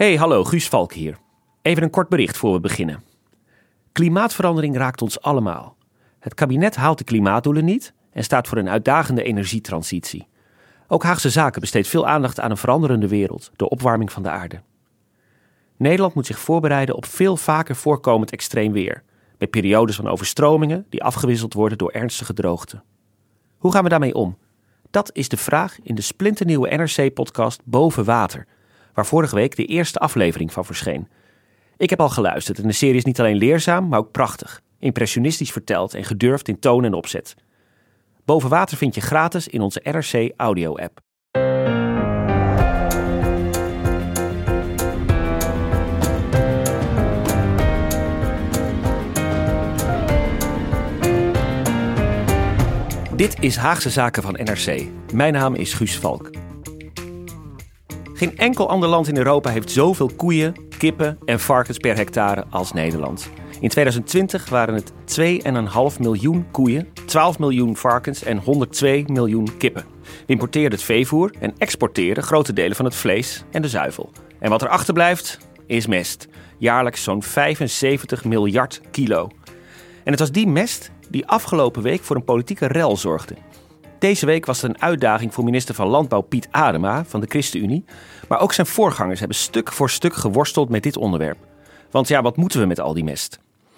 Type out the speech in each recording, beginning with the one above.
Hey, hallo, Guus Valk hier. Even een kort bericht voor we beginnen. Klimaatverandering raakt ons allemaal. Het kabinet haalt de klimaatdoelen niet en staat voor een uitdagende energietransitie. Ook Haagse Zaken besteedt veel aandacht aan een veranderende wereld, de opwarming van de aarde. Nederland moet zich voorbereiden op veel vaker voorkomend extreem weer, met periodes van overstromingen die afgewisseld worden door ernstige droogte. Hoe gaan we daarmee om? Dat is de vraag in de splinternieuwe NRC-podcast Boven Water, waar vorige week de eerste aflevering van verscheen. Ik heb al geluisterd en de serie is niet alleen leerzaam, maar ook prachtig, impressionistisch verteld en gedurfd in toon en opzet. Boven Water vind je gratis in onze NRC Audio-app. Dit is Haagse Zaken van NRC. Mijn naam is Guus Valk. Geen enkel ander land in Europa heeft zoveel koeien, kippen en varkens per hectare als Nederland. In 2020 waren het 2,5 miljoen koeien, 12 miljoen varkens en 102 miljoen kippen. We importeerden het veevoer en exporteren grote delen van het vlees en de zuivel. En wat er achterblijft is mest. Jaarlijks zo'n 75 miljard kilo. En het was die mest die afgelopen week voor een politieke rel zorgde. Deze week was het een uitdaging voor minister van Landbouw Piet Adema van de ChristenUnie. Maar ook zijn voorgangers hebben stuk voor stuk geworsteld met dit onderwerp. Want ja, wat moeten we met al die mest?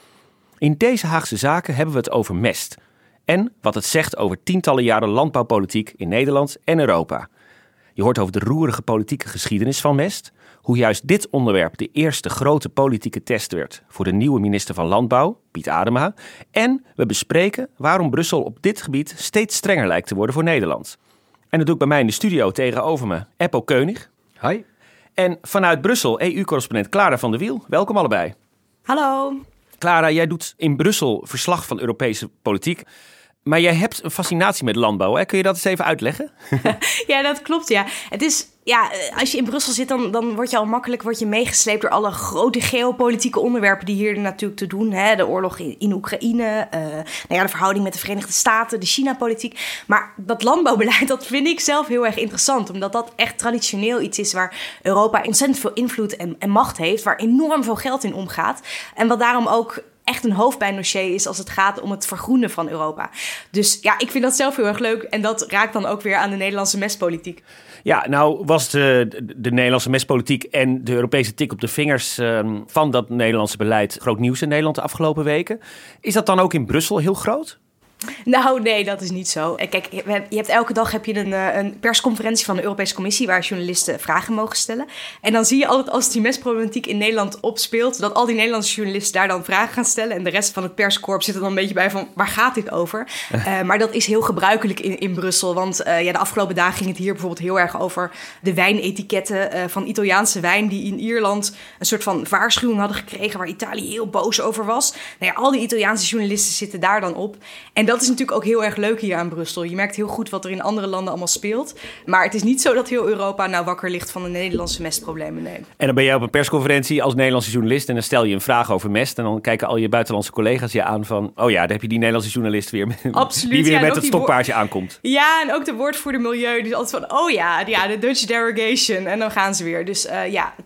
In deze Haagse Zaken hebben we het over mest. En wat het zegt over tientallen jaren landbouwpolitiek in Nederland en Europa. Je hoort over de roerige politieke geschiedenis van mest. Hoe juist dit onderwerp de eerste grote politieke test werd voor de nieuwe minister van Landbouw, Piet Adema. En we bespreken waarom Brussel op dit gebied steeds strenger lijkt te worden voor Nederland. En dat doe ik bij mij in de studio tegenover me Eppo Keunig. Hi. En vanuit Brussel EU-correspondent Clara van der Wiel. Welkom allebei. Hallo. Clara, jij doet in Brussel verslag van Europese politiek. Maar jij hebt een fascinatie met landbouw, hè? Kun je dat eens even uitleggen? Ja, dat klopt, ja. Het is, ja, als je in Brussel zit, dan word je al makkelijk meegesleept door alle grote geopolitieke onderwerpen die hier natuurlijk te doen. Hè? De oorlog in Oekraïne, de verhouding met de Verenigde Staten, de China-politiek. Maar dat landbouwbeleid, dat vind ik zelf heel erg interessant. Omdat dat echt traditioneel iets is waar Europa ontzettend veel invloed en macht heeft. Waar enorm veel geld in omgaat. En wat daarom ook echt een hoofdpijndossier is als het gaat om het vergroenen van Europa. Dus ja, ik vind dat zelf heel erg leuk. En dat raakt dan ook weer aan de Nederlandse mestpolitiek. Ja, nou was de Nederlandse mestpolitiek en de Europese tik op de vingers van dat Nederlandse beleid groot nieuws in Nederland de afgelopen weken. Is dat dan ook in Brussel heel groot? Nou, nee, dat is niet zo. Kijk, je hebt elke dag een persconferentie van de Europese Commissie waar journalisten vragen mogen stellen. En dan zie je altijd als die mestproblematiek in Nederland opspeelt, dat al die Nederlandse journalisten daar dan vragen gaan stellen. En de rest van het perskorps zit er dan een beetje bij van, waar gaat dit over? Maar dat is heel gebruikelijk in Brussel. Want de afgelopen dagen ging het hier bijvoorbeeld heel erg over de wijnetiketten van Italiaanse wijn die in Ierland een soort van waarschuwing hadden gekregen waar Italië heel boos over was. Nou ja, al die Italiaanse journalisten zitten daar dan op. En dat is natuurlijk ook heel erg leuk hier aan Brussel. Je merkt heel goed wat er in andere landen allemaal speelt. Maar het is niet zo dat heel Europa nou wakker ligt van de Nederlandse mestproblemen. Nee. En dan ben jij op een persconferentie als Nederlandse journalist en dan stel je een vraag over mest. En dan kijken al je buitenlandse collega's je aan van, oh ja, daar heb je die Nederlandse journalist weer. Absoluut. Die weer met het stokpaardje aankomt. Ja, en ook de woordvoerder milieu. Die is altijd van, oh ja, de Dutch derogation. En dan gaan ze weer. Dus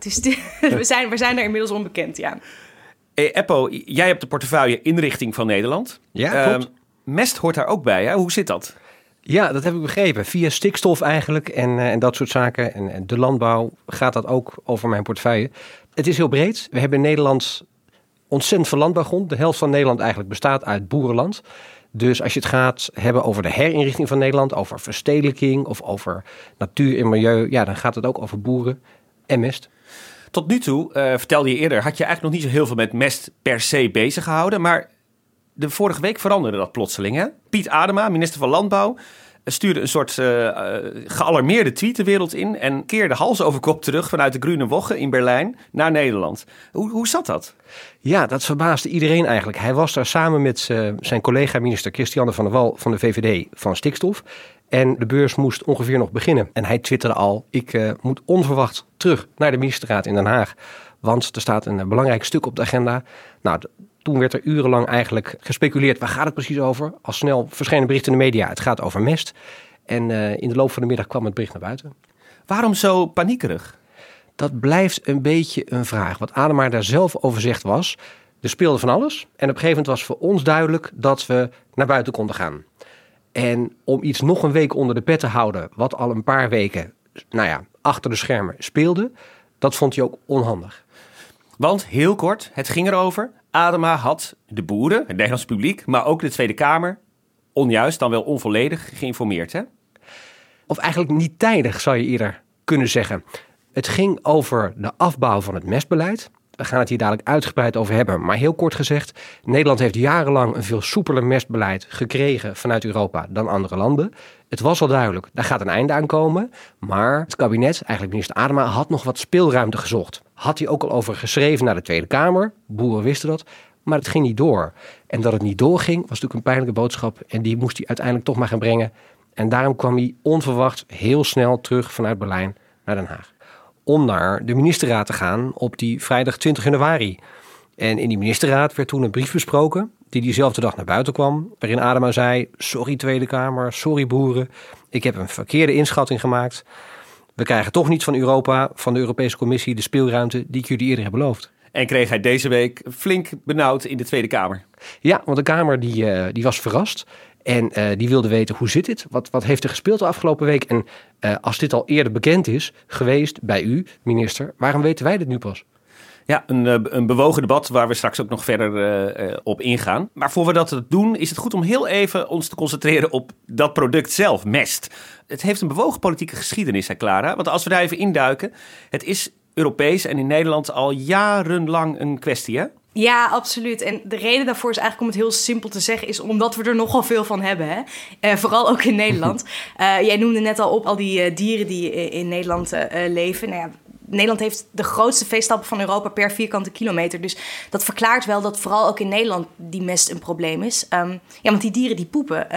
we zijn er inmiddels onbekend, ja. Hey, Eppo, jij hebt de portefeuille inrichting van Nederland. Ja, klopt. Mest hoort daar ook bij, hè? Hoe zit dat? Ja, dat heb ik begrepen. Via stikstof eigenlijk en dat soort zaken. En de landbouw gaat dat ook over mijn portefeuille. Het is heel breed. We hebben in Nederland ontzettend veel landbouwgrond. De helft van Nederland eigenlijk bestaat uit boerenland. Dus als je het gaat hebben over de herinrichting van Nederland, over verstedelijking of over natuur en milieu, ja, dan gaat het ook over boeren en mest. Tot nu toe, vertelde je eerder, had je eigenlijk nog niet zo heel veel met mest per se bezig gehouden, maar de vorige week veranderde dat plotseling, hè? Piet Adema, minister van Landbouw, stuurde een soort gealarmeerde tweet de wereld in en keerde hals over kop terug vanuit de Grüne Woche in Berlijn naar Nederland. Hoe zat dat? Ja, dat verbaasde iedereen eigenlijk. Hij was daar samen met zijn collega minister Christiane van der Wal van de VVD van stikstof. En de beurs moest ongeveer nog beginnen. En hij twitterde al, ik moet onverwacht terug naar de ministerraad in Den Haag. Want er staat een belangrijk stuk op de agenda. Nou, toen werd er urenlang eigenlijk gespeculeerd, waar gaat het precies over? Al snel verschenen berichten in de media, het gaat over mest. En in de loop van de middag kwam het bericht naar buiten. Waarom zo paniekerig? Dat blijft een beetje een vraag. Wat Adema daar zelf over zegt was, er speelde van alles. En op een gegeven moment was voor ons duidelijk dat we naar buiten konden gaan. En om iets nog een week onder de pet te houden, wat al een paar weken, achter de schermen speelde, dat vond hij ook onhandig. Want, heel kort, het ging erover. Adema had de boeren, het Nederlands publiek, maar ook de Tweede Kamer, onjuist, dan wel onvolledig, geïnformeerd, hè? Of eigenlijk niet tijdig, zou je eerder kunnen zeggen. Het ging over de afbouw van het mestbeleid. We gaan het hier dadelijk uitgebreid over hebben. Maar heel kort gezegd, Nederland heeft jarenlang een veel soepeler mestbeleid gekregen vanuit Europa dan andere landen. Het was al duidelijk, daar gaat een einde aan komen. Maar het kabinet, eigenlijk minister Adema, had nog wat speelruimte gezocht. Had hij ook al over geschreven naar de Tweede Kamer. Boeren wisten dat. Maar het ging niet door. En dat het niet doorging, was natuurlijk een pijnlijke boodschap. En die moest hij uiteindelijk toch maar gaan brengen. En daarom kwam hij onverwacht heel snel terug vanuit Berlijn naar Den Haag. Om naar de ministerraad te gaan op die vrijdag 20 januari. En in die ministerraad werd toen een brief besproken die diezelfde dag naar buiten kwam. Waarin Adema zei, sorry Tweede Kamer, sorry boeren. Ik heb een verkeerde inschatting gemaakt. We krijgen toch niet van Europa, van de Europese Commissie, de speelruimte die ik jullie eerder heb beloofd. En kreeg hij deze week flink benauwd in de Tweede Kamer. Ja, want de Kamer die was verrast. En die wilde weten, hoe zit dit? Wat heeft er gespeeld de afgelopen week? En als dit al eerder bekend is geweest bij u, minister, waarom weten wij dit nu pas? Ja, een bewogen debat waar we straks ook nog verder op ingaan. Maar voor we dat doen, is het goed om heel even ons te concentreren op dat product zelf, mest. Het heeft een bewogen politieke geschiedenis, hè Clara? Want als we daar even induiken, het is Europees en in Nederland al jarenlang een kwestie, hè? Ja, absoluut. En de reden daarvoor is eigenlijk, om het heel simpel te zeggen, is omdat we er nogal veel van hebben. Hè? Vooral ook in Nederland. Jij noemde net al op al die dieren die in Nederland leven. Nou ja, Nederland heeft de grootste veestappen van Europa per vierkante kilometer. Dus dat verklaart wel dat vooral ook in Nederland die mest een probleem is. Want die dieren die poepen.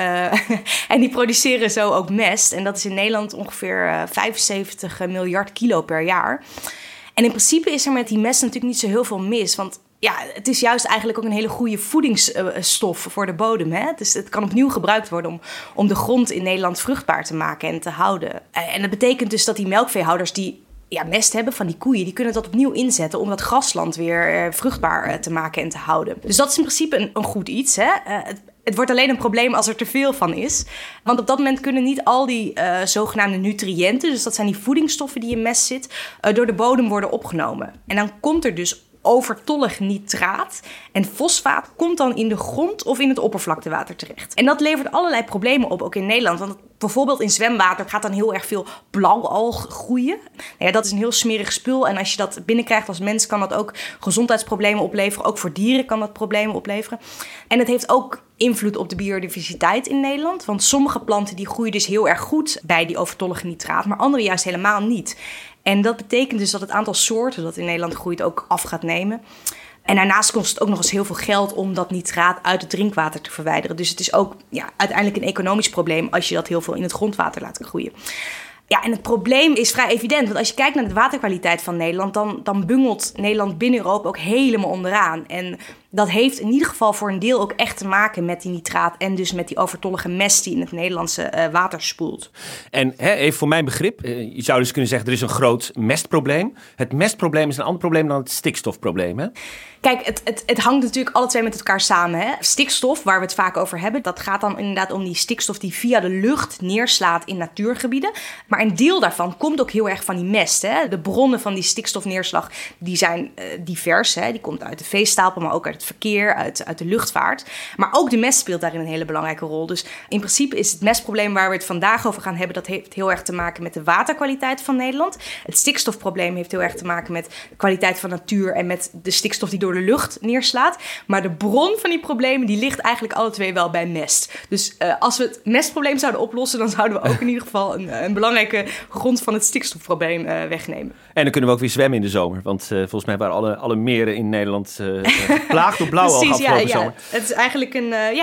En die produceren zo ook mest. En dat is in Nederland ongeveer 75 miljard kilo per jaar. En in principe is er met die mest natuurlijk niet zo heel veel mis. Want ja, het is juist eigenlijk ook een hele goede voedingsstof voor de bodem. Hè? Dus het kan opnieuw gebruikt worden om de grond in Nederland vruchtbaar te maken en te houden. En dat betekent dus dat die melkveehouders die mest hebben van die koeien, die kunnen dat opnieuw inzetten om dat grasland weer vruchtbaar te maken en te houden. Dus dat is in principe een goed iets. Hè? Het wordt alleen een probleem als er te veel van is. Want op dat moment kunnen niet al die zogenaamde nutriënten, dus dat zijn die voedingsstoffen die in mest zit, door de bodem worden opgenomen. En dan komt er dus overtollig nitraat en fosfaat komt dan in de grond of in het oppervlaktewater terecht. En dat levert allerlei problemen op, ook in Nederland. Want bijvoorbeeld in zwemwater gaat dan heel erg veel blauwalg groeien. Nou ja, dat is een heel smerig spul. En als je dat binnenkrijgt als mens, kan dat ook gezondheidsproblemen opleveren. Ook voor dieren kan dat problemen opleveren. En het heeft ook invloed op de biodiversiteit in Nederland. Want sommige planten die groeien dus heel erg goed bij die overtollige nitraat, maar andere juist helemaal niet. En dat betekent dus dat het aantal soorten dat in Nederland groeit ook af gaat nemen. En daarnaast kost het ook nog eens heel veel geld om dat nitraat uit het drinkwater te verwijderen. Dus het is ook uiteindelijk een economisch probleem als je dat heel veel in het grondwater laat groeien. Ja, en het probleem is vrij evident. Want als je kijkt naar de waterkwaliteit van Nederland, dan bungelt Nederland binnen Europa ook helemaal onderaan. En dat heeft in ieder geval voor een deel ook echt te maken met die nitraat en dus met die overtollige mest die in het Nederlandse water spoelt. En even voor mijn begrip, je zou dus kunnen zeggen, er is een groot mestprobleem. Het mestprobleem is een ander probleem dan het stikstofprobleem, hè? Kijk, het hangt natuurlijk alle twee met elkaar samen. Hè? Stikstof, waar we het vaak over hebben, dat gaat dan inderdaad om die stikstof die via de lucht neerslaat in natuurgebieden. Maar een deel daarvan komt ook heel erg van die mest. Hè? De bronnen van die stikstofneerslag die zijn divers. Hè? Die komt uit de veestapel, maar ook uit het verkeer, uit de luchtvaart. Maar ook de mest speelt daarin een hele belangrijke rol. Dus in principe is het mestprobleem waar we het vandaag over gaan hebben, dat heeft heel erg te maken met de waterkwaliteit van Nederland. Het stikstofprobleem heeft heel erg te maken met de kwaliteit van natuur en met de stikstof die door de lucht neerslaat. Maar de bron van die problemen, die ligt eigenlijk alle twee wel bij mest. Dus als we het mestprobleem zouden oplossen, dan zouden we ook in ieder geval een belangrijke grond van het stikstofprobleem wegnemen. En dan kunnen we ook weer zwemmen in de zomer. Want volgens mij waren alle meren in Nederland geplaagd door blauwalg afgelopen zomer. Het is eigenlijk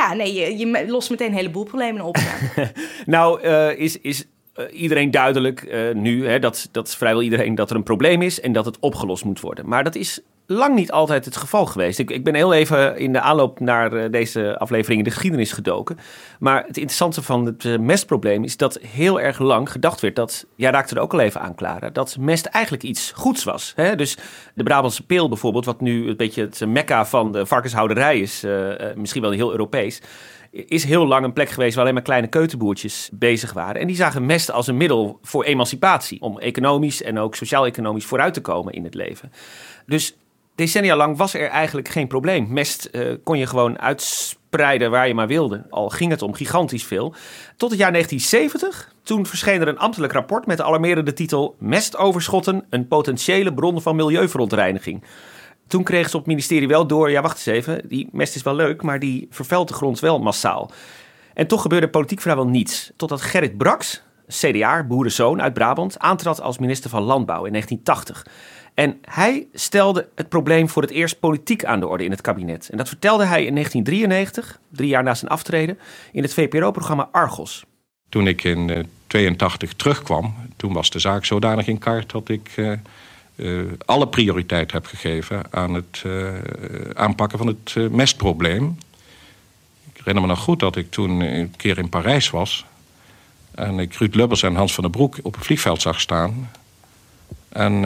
je lost meteen een heleboel problemen op. Ja. Nou, is iedereen duidelijk nu, hè, dat vrijwel iedereen, dat er een probleem is en dat het opgelost moet worden. Maar dat is lang niet altijd het geval geweest. Ik ben heel even in de aanloop naar deze aflevering in de geschiedenis gedoken. Maar het interessante van het mestprobleem is dat heel erg lang gedacht werd dat, jij raakte er ook al even aan, Clara, dat mest eigenlijk iets goeds was. Hè? Dus de Brabantse peel bijvoorbeeld, wat nu een beetje het mekka van de varkenshouderij is, misschien wel heel Europees, is heel lang een plek geweest waar alleen maar kleine keuterboertjes bezig waren. En die zagen mest als een middel voor emancipatie, om economisch en ook sociaal-economisch vooruit te komen in het leven. Dus decennia lang was er eigenlijk geen probleem. Mest kon je gewoon uitspreiden waar je maar wilde. Al ging het om gigantisch veel. Tot het jaar 1970. Toen verscheen er een ambtelijk rapport met de alarmerende titel Mestoverschotten, een potentiële bron van milieuverontreiniging. Toen kregen ze op het ministerie wel door, ja wacht eens even, die mest is wel leuk, maar die vervuilt de grond wel massaal. En toch gebeurde politiek vrijwel niets. Totdat Gerrit Brax, CDA, boerenzoon uit Brabant, aantrad als minister van Landbouw in 1980. En hij stelde het probleem voor het eerst politiek aan de orde in het kabinet. En dat vertelde hij in 1993, 3 jaar na zijn aftreden, in het VPRO-programma Argos. Toen ik in 1982 terugkwam, toen was de zaak zodanig in kaart dat ik alle prioriteit heb gegeven aan het aanpakken van het mestprobleem. Ik herinner me nog goed dat ik toen een keer in Parijs was en ik Ruud Lubbers en Hans van den Broek op het vliegveld zag staan en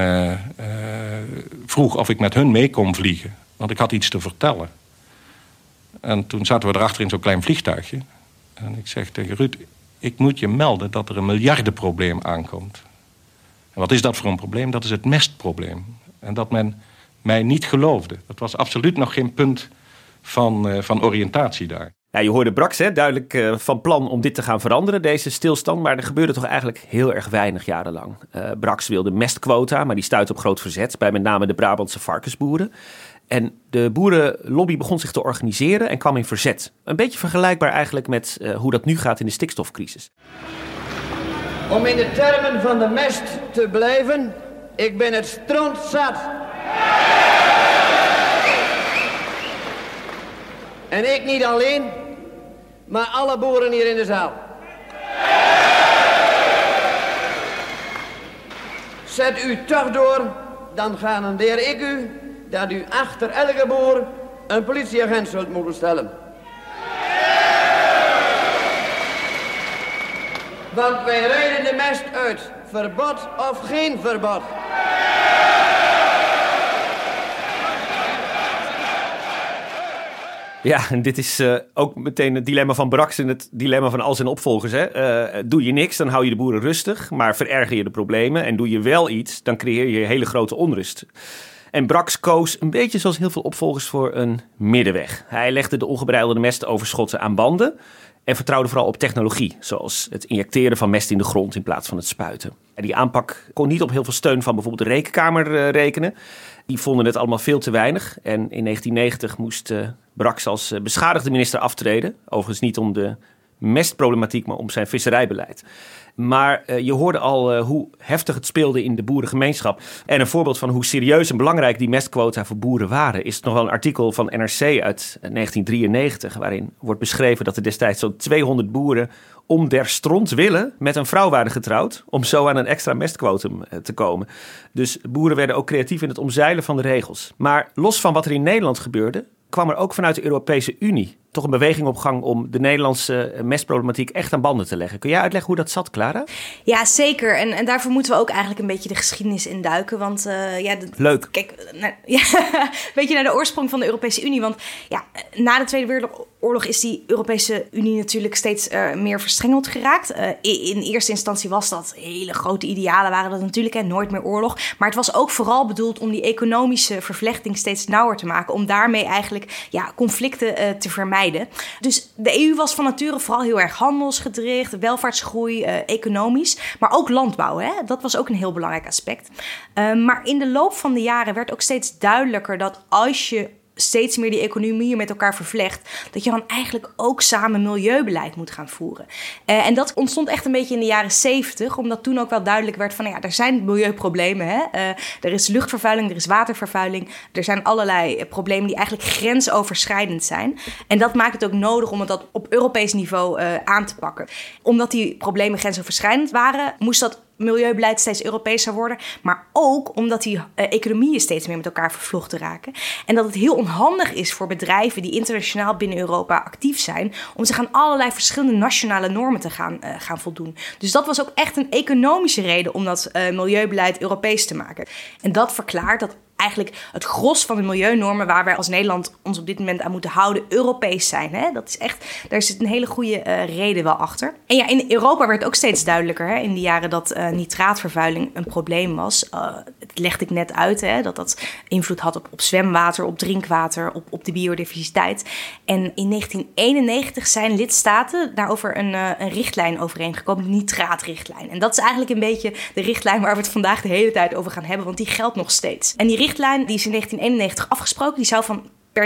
vroeg of ik met hun mee kon vliegen, want ik had iets te vertellen. En toen zaten we erachter in zo'n klein vliegtuigje en ik zeg tegen Ruud, ik moet je melden dat er een miljardenprobleem aankomt. En wat is dat voor een probleem? Dat is het mestprobleem. En dat men mij niet geloofde. Dat was absoluut nog geen punt van oriëntatie daar. Ja, je hoorde Brax duidelijk van plan om dit te gaan veranderen, deze stilstand. Maar er gebeurde toch eigenlijk heel erg weinig jarenlang. Brax wilde mestquota, maar die stuitte op groot verzet bij met name de Brabantse varkensboeren. En de boerenlobby begon zich te organiseren en kwam in verzet. Een beetje vergelijkbaar eigenlijk met hoe dat nu gaat in de stikstofcrisis. Om in de termen van de mest te blijven, ik ben het strontzat. En ik niet alleen, maar alle boeren hier in de zaal. Zet u toch door, dan garandeer ik u dat u achter elke boer een politieagent zult moeten stellen. Want wij rijden de mest uit. Verbod of geen verbod. Ja, en dit is ook meteen het dilemma van Brax en het dilemma van al zijn opvolgers. Hè? Doe je niks, dan hou je de boeren rustig, maar vererger je de problemen. En doe je wel iets, dan creëer je hele grote onrust. En Brax koos een beetje zoals heel veel opvolgers voor een middenweg. Hij legde de ongebreidelde mestoverschotten aan banden en vertrouwde vooral op technologie, zoals het injecteren van mest in de grond in plaats van het spuiten. En die aanpak kon niet op heel veel steun van bijvoorbeeld de Rekenkamer rekenen. Die vonden het allemaal veel te weinig. En in 1990 moest Brax als beschadigde minister aftreden. Overigens niet om de mestproblematiek, maar om zijn visserijbeleid. Maar je hoorde al hoe heftig het speelde in de boerengemeenschap. En een voorbeeld van hoe serieus en belangrijk die mestquota voor boeren waren, is nog wel een artikel van NRC uit 1993... waarin wordt beschreven dat er destijds zo'n 200 boeren om der stront willen met een vrouw waren getrouwd om zo aan een extra mestquotum te komen. Dus boeren werden ook creatief in het omzeilen van de regels. Maar los van wat er in Nederland gebeurde, kwam er ook vanuit de Europese Unie toch een beweging op gang om de Nederlandse mestproblematiek echt aan banden te leggen. Kun jij uitleggen hoe dat zat, Clara? Ja, zeker. En daarvoor moeten we ook eigenlijk een beetje de geschiedenis induiken. Want leuk. Kijk, een beetje naar de oorsprong van de Europese Unie. Want ja, na de Tweede Wereldoorlog is die Europese Unie natuurlijk steeds meer verstrengeld geraakt. In eerste instantie was dat hele grote idealen waren dat natuurlijk, en nooit meer oorlog. Maar het was ook vooral bedoeld om die economische vervlechting steeds nauwer te maken. Om daarmee eigenlijk conflicten te vermijden. Dus de EU was van nature vooral heel erg handelsgericht, welvaartsgroei, economisch, maar ook landbouw. Hè? Dat was ook een heel belangrijk aspect. Maar in de loop van de jaren werd ook steeds duidelijker dat als je steeds meer die economieën met elkaar vervlecht, dat je dan eigenlijk ook samen milieubeleid moet gaan voeren. En dat ontstond echt een beetje in de jaren 70, omdat toen ook wel duidelijk werd van, er zijn milieuproblemen. Hè? Er is luchtvervuiling, er is watervervuiling, er zijn allerlei problemen die eigenlijk grensoverschrijdend zijn. En dat maakt het ook nodig om het op Europees niveau aan te pakken. Omdat die problemen grensoverschrijdend waren, moest dat milieubeleid steeds Europees zou worden. Maar ook omdat die economieën steeds meer met elkaar vervlochten raken. En dat het heel onhandig is voor bedrijven die internationaal binnen Europa actief zijn, om zich aan allerlei verschillende nationale normen te gaan voldoen. Dus dat was ook echt een economische reden om dat milieubeleid Europees te maken. En dat verklaart dat eigenlijk het gros van de milieunormen waar wij als Nederland ons op dit moment aan moeten houden, Europees zijn. Hè? Dat is echt, daar zit een hele goede reden wel achter. En ja, in Europa werd het ook steeds duidelijker, hè, in de jaren dat nitraatvervuiling een probleem was. Het legde ik net uit, hè, dat invloed had op zwemwater, op drinkwater, op de biodiversiteit. En in 1991 zijn lidstaten daarover een richtlijn overeengekomen, de nitraatrichtlijn. En dat is eigenlijk een beetje de richtlijn waar we het vandaag de hele tijd over gaan hebben, want die geldt nog steeds. En die richtlijn die is in 1991 afgesproken, die zou per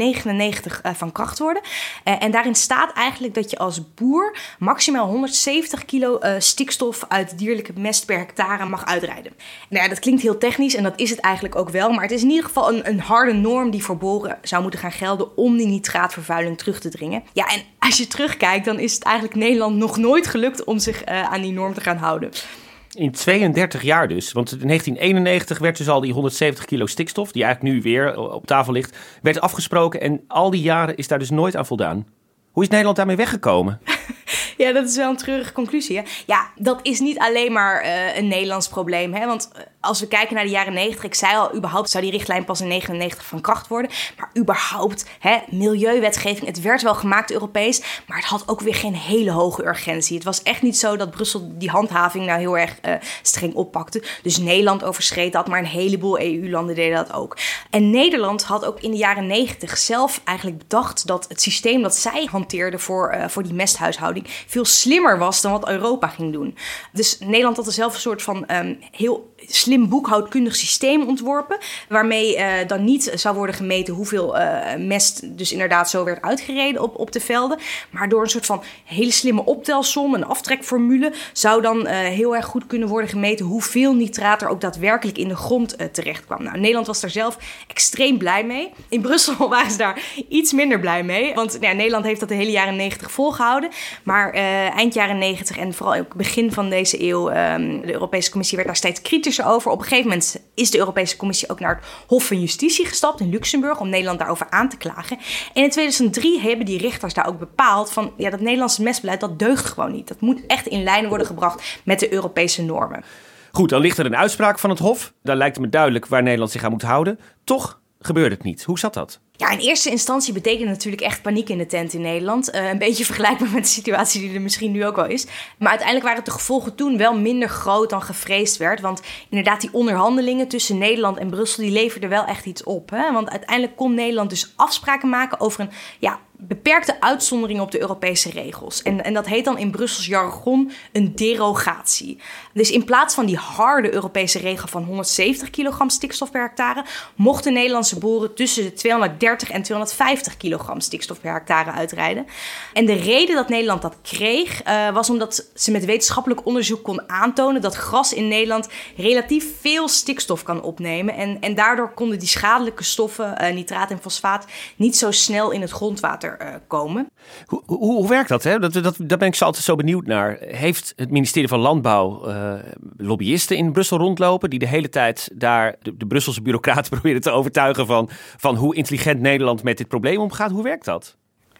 1999 van kracht worden. En daarin staat eigenlijk dat je als boer maximaal 170 kilo stikstof uit dierlijke mest per hectare mag uitrijden. Nou ja, dat klinkt heel technisch en dat is het eigenlijk ook wel, maar het is in ieder geval een harde norm die voor boeren zou moeten gaan gelden om die nitraatvervuiling terug te dringen. Ja, en als je terugkijkt, dan is het eigenlijk Nederland nog nooit gelukt om zich aan die norm te gaan houden. In 32 jaar dus, want in 1991 werd dus al die 170 kilo stikstof, die eigenlijk nu weer op tafel ligt, werd afgesproken en al die jaren is daar dus nooit aan voldaan. Hoe is Nederland daarmee weggekomen? Ja, dat is wel een treurige conclusie. Hè? Ja, dat is niet alleen maar een Nederlands probleem. Hè? Want als we kijken naar de jaren 90, ik zei al, überhaupt zou die richtlijn pas in 99 van kracht worden. Maar überhaupt, milieuwetgeving, het werd wel gemaakt Europees, maar het had ook weer geen hele hoge urgentie. Het was echt niet zo dat Brussel die handhaving nou heel erg streng oppakte. Dus Nederland overschreed dat, maar een heleboel EU-landen deden dat ook. En Nederland had ook in de jaren 90 zelf eigenlijk bedacht dat het systeem dat zij hanteerde voor die mesthuishouding veel slimmer was dan wat Europa ging doen. Dus Nederland had er zelf een soort van heel slim boekhoudkundig systeem ontworpen, waarmee dan niet zou worden gemeten hoeveel mest dus inderdaad zo werd uitgereden op de velden, maar door een soort van hele slimme optelsom, een aftrekformule, zou dan heel erg goed kunnen worden gemeten hoeveel nitraat er ook daadwerkelijk in de grond terecht kwam. Nou, Nederland was daar zelf extreem blij mee. In Brussel waren ze daar iets minder blij mee, want Nederland heeft dat de hele jaren 90 volgehouden, maar eind jaren 90 en vooral ook begin van deze eeuw, de Europese Commissie werd daar steeds kritischer over. Op een gegeven moment is de Europese Commissie ook naar het Hof van Justitie gestapt in Luxemburg om Nederland daarover aan te klagen. En in 2003 hebben die rechters daar ook bepaald van dat Nederlandse mestbeleid, dat deugt gewoon niet. Dat moet echt in lijn worden gebracht met de Europese normen. Goed, dan ligt er een uitspraak van het Hof. Daar lijkt het me duidelijk waar Nederland zich aan moet houden. Toch gebeurde het niet. Hoe zat dat? Ja, in eerste instantie betekende natuurlijk echt paniek in de tent in Nederland. Een beetje vergelijkbaar met de situatie die er misschien nu ook wel is. Maar uiteindelijk waren de gevolgen toen wel minder groot dan gevreesd werd. Want inderdaad, die onderhandelingen tussen Nederland en Brussel, die leverden wel echt iets op. Hè? Want uiteindelijk kon Nederland dus afspraken maken over een beperkte uitzondering op de Europese regels. En dat heet dan in Brussels jargon een derogatie. Dus in plaats van die harde Europese regel van 170 kilogram stikstof per hectare, mochten Nederlandse boeren tussen de 230 en 250 kilogram stikstof per hectare uitrijden. En de reden dat Nederland dat kreeg, was omdat ze met wetenschappelijk onderzoek kon aantonen dat gras in Nederland relatief veel stikstof kan opnemen. En daardoor konden die schadelijke stoffen, nitraat en fosfaat, niet zo snel in het grondwater komen. Hoe werkt dat? Hè? Daar ben ik zo altijd zo benieuwd naar. Heeft het ministerie van Landbouw lobbyisten in Brussel rondlopen die de hele tijd daar de Brusselse bureaucraten proberen te overtuigen van hoe intelligent Nederland met dit probleem omgaat? Hoe werkt dat?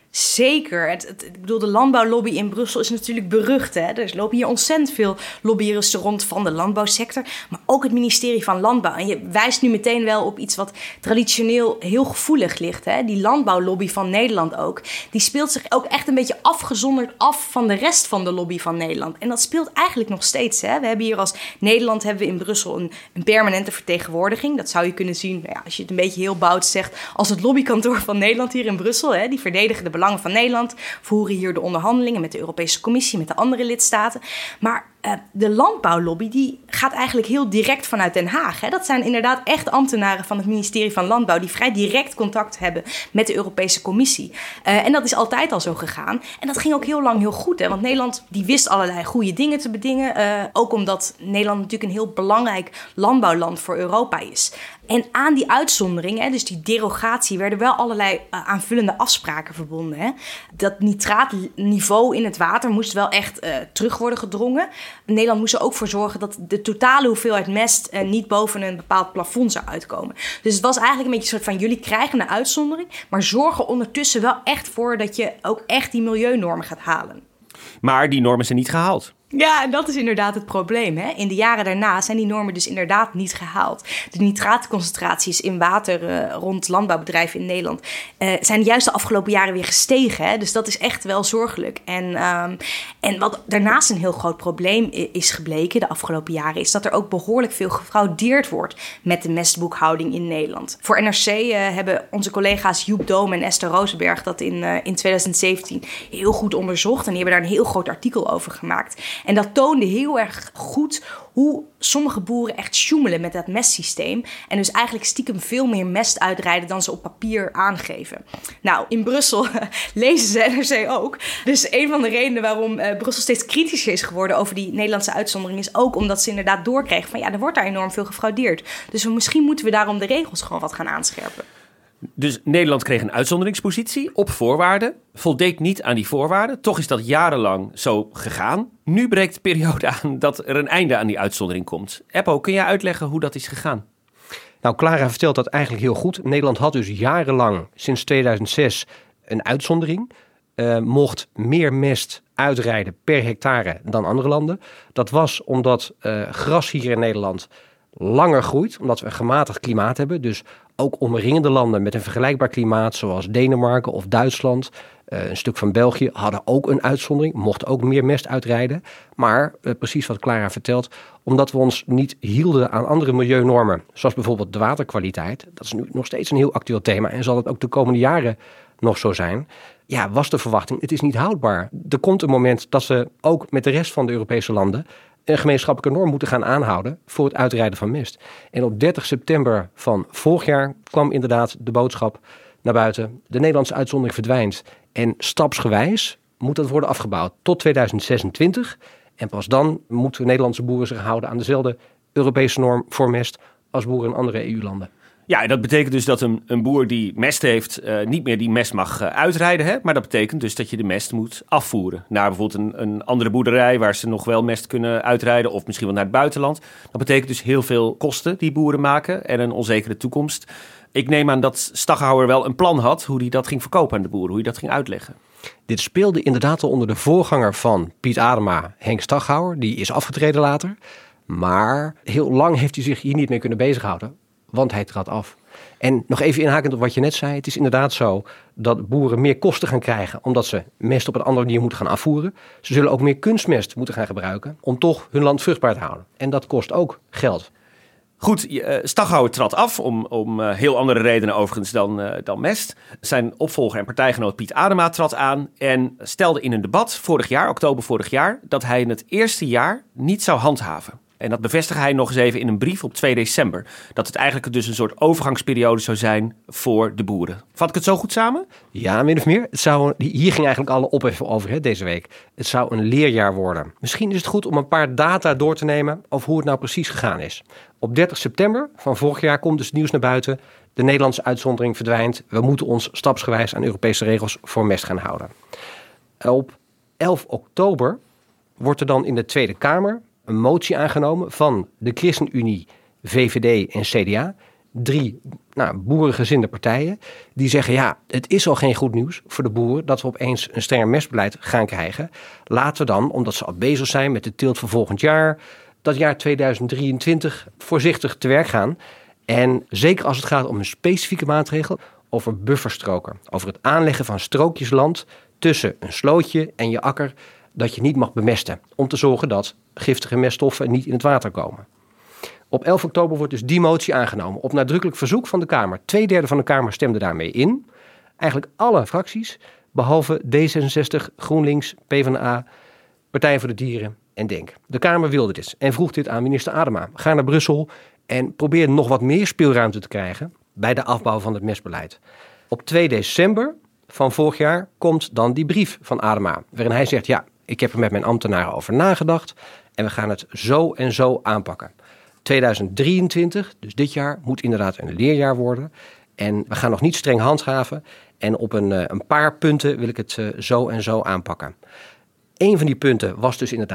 Zeker. Ik bedoel, de landbouwlobby in Brussel is natuurlijk berucht. Hè? Er lopen hier ontzettend veel lobbyisten rond van de landbouwsector, maar ook het ministerie van Landbouw. En je wijst nu meteen wel op iets wat traditioneel heel gevoelig ligt. Hè? Die landbouwlobby van Nederland ook. Die speelt zich ook echt een beetje afgezonderd af van de rest van de lobby van Nederland. En dat speelt eigenlijk nog steeds. Hè? We hebben hier als Nederland in Brussel een permanente vertegenwoordiging. Dat zou je kunnen zien, als je het een beetje heel bouts zegt, als het lobbykantoor van Nederland hier in Brussel. Hè? Die verdedigen de belangen van Nederland, voeren hier de onderhandelingen met de Europese Commissie, met de andere lidstaten. Maar de landbouwlobby die gaat eigenlijk heel direct vanuit Den Haag. Hè? Dat zijn inderdaad echt ambtenaren van het ministerie van Landbouw die vrij direct contact hebben met de Europese Commissie. En dat is altijd al zo gegaan. En dat ging ook heel lang heel goed. Hè? Want Nederland die wist allerlei goede dingen te bedingen. Ook omdat Nederland natuurlijk een heel belangrijk landbouwland voor Europa is. En aan die uitzondering, dus die derogatie, werden wel allerlei aanvullende afspraken verbonden. Hè? Dat nitraatniveau in het water moest wel echt terug worden gedrongen. Nederland moest er ook voor zorgen dat de totale hoeveelheid mest niet boven een bepaald plafond zou uitkomen. Dus het was eigenlijk een beetje een soort van, jullie krijgen een uitzondering, maar zorg er ondertussen wel echt voor dat je ook echt die milieunormen gaat halen. Maar die normen zijn niet gehaald. Ja, en dat is inderdaad het probleem. Hè? In de jaren daarna zijn die normen dus inderdaad niet gehaald. De nitraatconcentraties in water rond landbouwbedrijven in Nederland zijn juist de afgelopen jaren weer gestegen. Hè? Dus dat is echt wel zorgelijk. En wat daarnaast een heel groot probleem is gebleken de afgelopen jaren, is dat er ook behoorlijk veel gefraudeerd wordt met de mestboekhouding in Nederland. Voor NRC hebben onze collega's Joep Doom en Esther Rosenberg dat in 2017 heel goed onderzocht. En die hebben daar een heel groot artikel over gemaakt. En dat toonde heel erg goed hoe sommige boeren echt sjoemelen met dat mestsysteem. En dus eigenlijk stiekem veel meer mest uitrijden dan ze op papier aangeven. Nou, in Brussel lezen ze NRC ook. Dus een van de redenen waarom Brussel steeds kritischer is geworden over die Nederlandse uitzondering is ook omdat ze inderdaad doorkregen van ja, er wordt daar enorm veel gefraudeerd. Dus misschien moeten we daarom de regels gewoon wat gaan aanscherpen. Dus Nederland kreeg een uitzonderingspositie op voorwaarden, voldeed niet aan die voorwaarden. Toch is dat jarenlang zo gegaan. Nu breekt de periode aan dat er een einde aan die uitzondering komt. Eppo, kun jij uitleggen hoe dat is gegaan? Nou, Clara vertelt dat eigenlijk heel goed. Nederland had dus jarenlang, sinds 2006, een uitzondering. Mocht meer mest uitrijden per hectare dan andere landen. Dat was omdat gras hier in Nederland langer groeit, omdat we een gematigd klimaat hebben. Dus ook omringende landen met een vergelijkbaar klimaat, zoals Denemarken of Duitsland, een stuk van België, hadden ook een uitzondering, mochten ook meer mest uitrijden. Maar, precies wat Clara vertelt, omdat we ons niet hielden aan andere milieunormen, zoals bijvoorbeeld de waterkwaliteit, dat is nu nog steeds een heel actueel thema en zal het ook de komende jaren nog zo zijn, ja, was de verwachting, het is niet houdbaar. Er komt een moment dat we ook met de rest van de Europese landen een gemeenschappelijke norm moeten gaan aanhouden voor het uitrijden van mest. En op 30 september van vorig jaar kwam inderdaad de boodschap naar buiten. De Nederlandse uitzondering verdwijnt en stapsgewijs moet dat worden afgebouwd tot 2026. En pas dan moeten Nederlandse boeren zich houden aan dezelfde Europese norm voor mest als boeren in andere EU-landen. Ja, en dat betekent dus dat een boer die mest heeft niet meer die mest mag uitrijden. Hè? Maar dat betekent dus dat je de mest moet afvoeren naar bijvoorbeeld een andere boerderij waar ze nog wel mest kunnen uitrijden of misschien wel naar het buitenland. Dat betekent dus heel veel kosten die boeren maken en een onzekere toekomst. Ik neem aan dat Staghouwer wel een plan had hoe hij dat ging verkopen aan de boeren, hoe hij dat ging uitleggen. Dit speelde inderdaad al onder de voorganger van Piet Adema, Henk Staghouwer. Die is afgetreden later. Maar heel lang heeft hij zich hier niet mee kunnen bezighouden. Want hij trad af. En nog even inhakend op wat je net zei. Het is inderdaad zo dat boeren meer kosten gaan krijgen omdat ze mest op een andere manier moeten gaan afvoeren. Ze zullen ook meer kunstmest moeten gaan gebruiken om toch hun land vruchtbaar te houden. En dat kost ook geld. Goed, Staghouwer trad af om heel andere redenen overigens dan mest. Zijn opvolger en partijgenoot Piet Adema trad aan en stelde in een debat oktober vorig jaar, dat hij in het eerste jaar niet zou handhaven. En dat bevestigde hij nog eens even in een brief op 2 december. Dat het eigenlijk dus een soort overgangsperiode zou zijn voor de boeren. Vat ik het zo goed samen? Ja, min of meer. Hier ging eigenlijk alle ophef over deze week. Het zou een leerjaar worden. Misschien is het goed om een paar data door te nemen over hoe het nou precies gegaan is. Op 30 september van vorig jaar komt dus nieuws naar buiten. De Nederlandse uitzondering verdwijnt. We moeten ons stapsgewijs aan Europese regels voor mest gaan houden. Op 11 oktober wordt er dan in de Tweede Kamer een motie aangenomen van de ChristenUnie, VVD en CDA. 3 boerengezinde partijen die zeggen, ja, het is al geen goed nieuws voor de boeren dat we opeens een strenger mestbeleid gaan krijgen. Laten we dan, omdat ze al bezig zijn met de teelt van volgend jaar, dat jaar 2023 voorzichtig te werk gaan. En zeker als het gaat om een specifieke maatregel over bufferstroken. Over het aanleggen van strookjes land tussen een slootje en je akker dat je niet mag bemesten. Om te zorgen dat giftige meststoffen niet in het water komen. Op 11 oktober wordt dus die motie aangenomen. Op nadrukkelijk verzoek van de Kamer. 2/3 van de Kamer stemde daarmee in. Eigenlijk alle fracties, behalve D66, GroenLinks, PvdA, Partij voor de Dieren en DENK. De Kamer wilde dit en vroeg dit aan minister Adema. Ga naar Brussel en probeer nog wat meer speelruimte te krijgen bij de afbouw van het mestbeleid. Op 2 december van vorig jaar komt dan die brief van Adema, waarin hij zegt, ja, ik heb er met mijn ambtenaren over nagedacht en we gaan het zo en zo aanpakken. 2023, dus dit jaar, moet inderdaad een leerjaar worden. En we gaan nog niet streng handhaven. En op een paar punten wil ik het zo en zo aanpakken. Een van die punten was dus inderdaad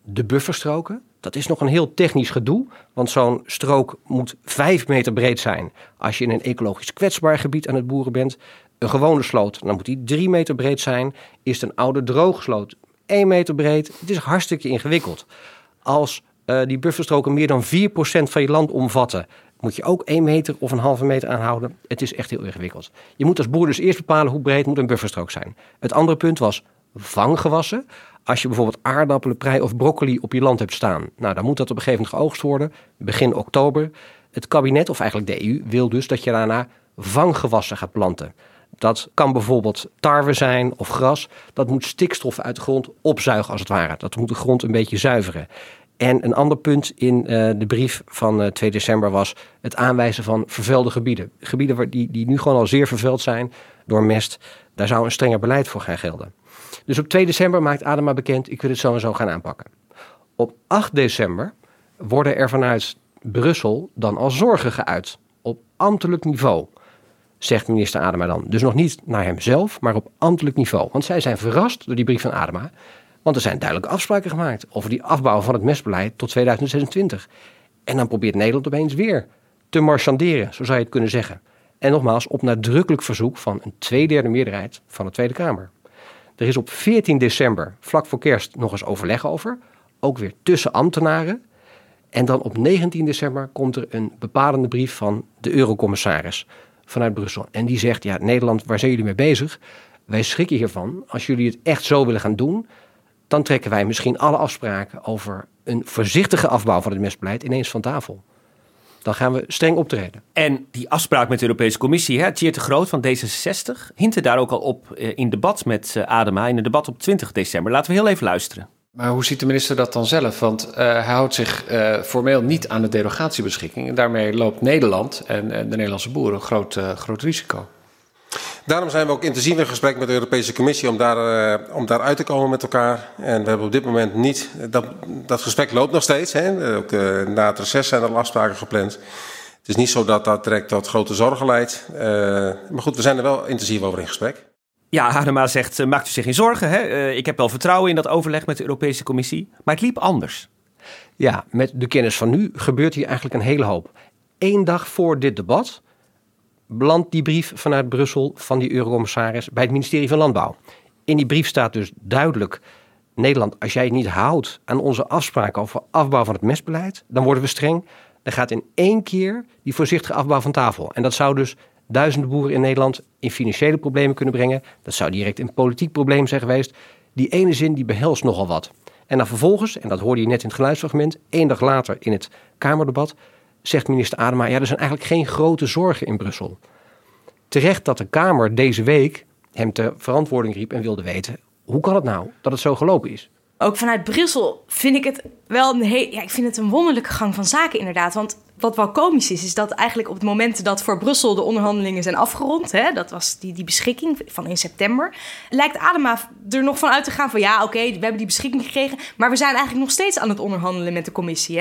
de bufferstroken. Dat is nog een heel technisch gedoe, want zo'n strook moet 5 meter breed zijn als je in een ecologisch kwetsbaar gebied aan het boeren bent. Een gewone sloot, dan moet die 3 meter breed zijn. Is het een oude droogsloot 1 meter breed? Het is hartstikke ingewikkeld. Als die bufferstroken meer dan 4% van je land omvatten, moet je ook 1 meter of een halve meter aanhouden. Het is echt heel ingewikkeld. Je moet als boer dus eerst bepalen hoe breed moet een bufferstrook zijn. Het andere punt was vanggewassen. Als je bijvoorbeeld aardappelen, prei of broccoli op je land hebt staan, nou, dan moet dat op een gegeven moment geoogst worden. Begin oktober. Het kabinet, of eigenlijk de EU, wil dus dat je daarna vanggewassen gaat planten. Dat kan bijvoorbeeld tarwe zijn of gras. Dat moet stikstof uit de grond opzuigen als het ware. Dat moet de grond een beetje zuiveren. En een ander punt in de brief van 2 december was het aanwijzen van vervuilde gebieden. Gebieden die nu gewoon al zeer vervuild zijn door mest. Daar zou een strenger beleid voor gaan gelden. Dus op 2 december maakt Adema bekend, ik wil het zo en zo gaan aanpakken. Op 8 december worden er vanuit Brussel dan al zorgen geuit. Op ambtelijk niveau, zegt minister Adema dan. Dus nog niet naar hemzelf, maar op ambtelijk niveau. Want zij zijn verrast door die brief van Adema. Want er zijn duidelijke afspraken gemaakt over die afbouw van het mestbeleid tot 2026. En dan probeert Nederland opeens weer te marchanderen, zo zou je het kunnen zeggen. En nogmaals, op nadrukkelijk verzoek van een 2/3 meerderheid van de Tweede Kamer. Er is op 14 december, vlak voor kerst, nog eens overleg over. Ook weer tussen ambtenaren. En dan op 19 december komt er een bepalende brief van de eurocommissaris vanuit Brussel. En die zegt, ja, Nederland, waar zijn jullie mee bezig? Wij schrikken hiervan. Als jullie het echt zo willen gaan doen, dan trekken wij misschien alle afspraken over een voorzichtige afbouw van het mestbeleid ineens van tafel. Dan gaan we streng optreden. En die afspraak met de Europese Commissie, Tjeerd de Groot van D66, hintte daar ook al op in debat met Adema, in een debat op 20 december. Laten we heel even luisteren. Maar hoe ziet de minister dat dan zelf? Want hij houdt zich formeel niet aan de derogatiebeschikking. En daarmee loopt Nederland en de Nederlandse boeren een groot risico. Daarom zijn we ook intensief in gesprek met de Europese Commissie om daar uit te komen met elkaar. En we hebben op dit moment niet, dat gesprek loopt nog steeds. Hè. Ook na het reces zijn er al afspraken gepland. Het is niet zo dat dat direct tot grote zorgen leidt. Maar goed, we zijn er wel intensief over in gesprek. Ja, Adema zegt, maakt u zich geen zorgen. Hè? Ik heb wel vertrouwen in dat overleg met de Europese Commissie. Maar het liep anders. Ja, met de kennis van nu gebeurt hier eigenlijk een hele hoop. 1 dag voor dit debat belandt die brief vanuit Brussel van die eurocommissaris bij het ministerie van Landbouw. In die brief staat dus duidelijk, Nederland, als jij het niet houdt aan onze afspraken over afbouw van het mestbeleid, dan worden we streng. Dan gaat in 1 keer die voorzichtige afbouw van tafel. En dat zou dus duizenden boeren in Nederland in financiële problemen kunnen brengen. Dat zou direct een politiek probleem zijn geweest. Die ene zin die behelst nogal wat. En dan vervolgens, en dat hoorde je net in het geluidsfragment, 1 dag later in het Kamerdebat, zegt minister Adema, ja, er zijn eigenlijk geen grote zorgen in Brussel. Terecht dat de Kamer deze week hem ter verantwoording riep en wilde weten, hoe kan het nou dat het zo gelopen is? Ook vanuit Brussel vind ik het wel ik vind het een wonderlijke gang van zaken inderdaad. Want wat wel komisch is dat eigenlijk op het moment dat voor Brussel de onderhandelingen zijn afgerond, dat was die beschikking van in september, lijkt Adema er nog van uit te gaan van ja, oké, we hebben die beschikking gekregen, maar we zijn eigenlijk nog steeds aan het onderhandelen met de commissie.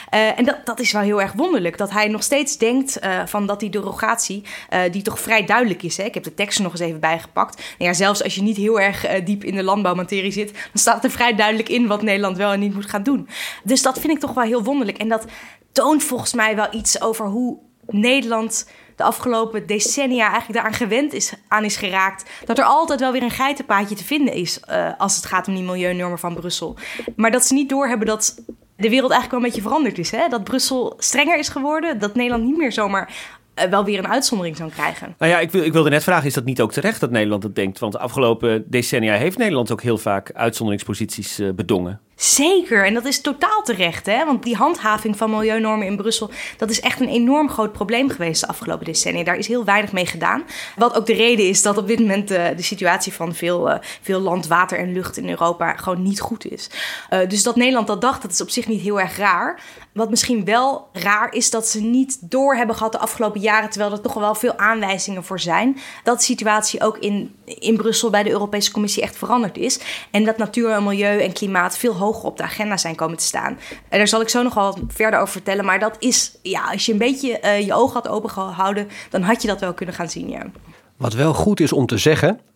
En dat is wel heel erg wonderlijk, dat hij nog steeds denkt van dat die derogatie, die toch vrij duidelijk is. Ik heb de tekst er nog eens even bijgepakt. Nou ja, zelfs als je niet heel erg diep in de landbouwmaterie zit, dan staat er vrij duidelijk in wat Nederland wel en niet moet gaan doen. Dus dat vind ik toch wel heel wonderlijk. En dat toont volgens mij wel iets over hoe Nederland de afgelopen decennia eigenlijk daaraan gewend is geraakt. Dat er altijd wel weer een geitenpaadje te vinden is als het gaat om die milieunormen van Brussel. Maar dat ze niet doorhebben dat de wereld eigenlijk wel een beetje veranderd is. Dat Brussel strenger is geworden. Dat Nederland niet meer zomaar wel weer een uitzondering zou krijgen. Nou ja, ik wilde net vragen, is dat niet ook terecht dat Nederland het denkt? Want de afgelopen decennia heeft Nederland ook heel vaak uitzonderingsposities bedongen. Zeker, en dat is totaal terecht. Want die handhaving van milieunormen in Brussel, dat is echt een enorm groot probleem geweest de afgelopen decennia. Daar is heel weinig mee gedaan. Wat ook de reden is dat op dit moment de situatie van veel land, water en lucht in Europa gewoon niet goed is. Dus dat Nederland dat dacht, dat is op zich niet heel erg raar. Wat misschien wel raar is dat ze niet door hebben gehad de afgelopen jaren, terwijl er toch wel veel aanwijzingen voor zijn, dat de situatie ook in Brussel bij de Europese Commissie echt veranderd is. En dat natuur en milieu en klimaat veel hoger op de agenda zijn komen te staan. En daar zal ik zo nog wel verder over vertellen. Maar dat is, als je een beetje je ogen had opengehouden, dan had je dat wel kunnen gaan zien, ja. Wat wel goed is om te zeggen,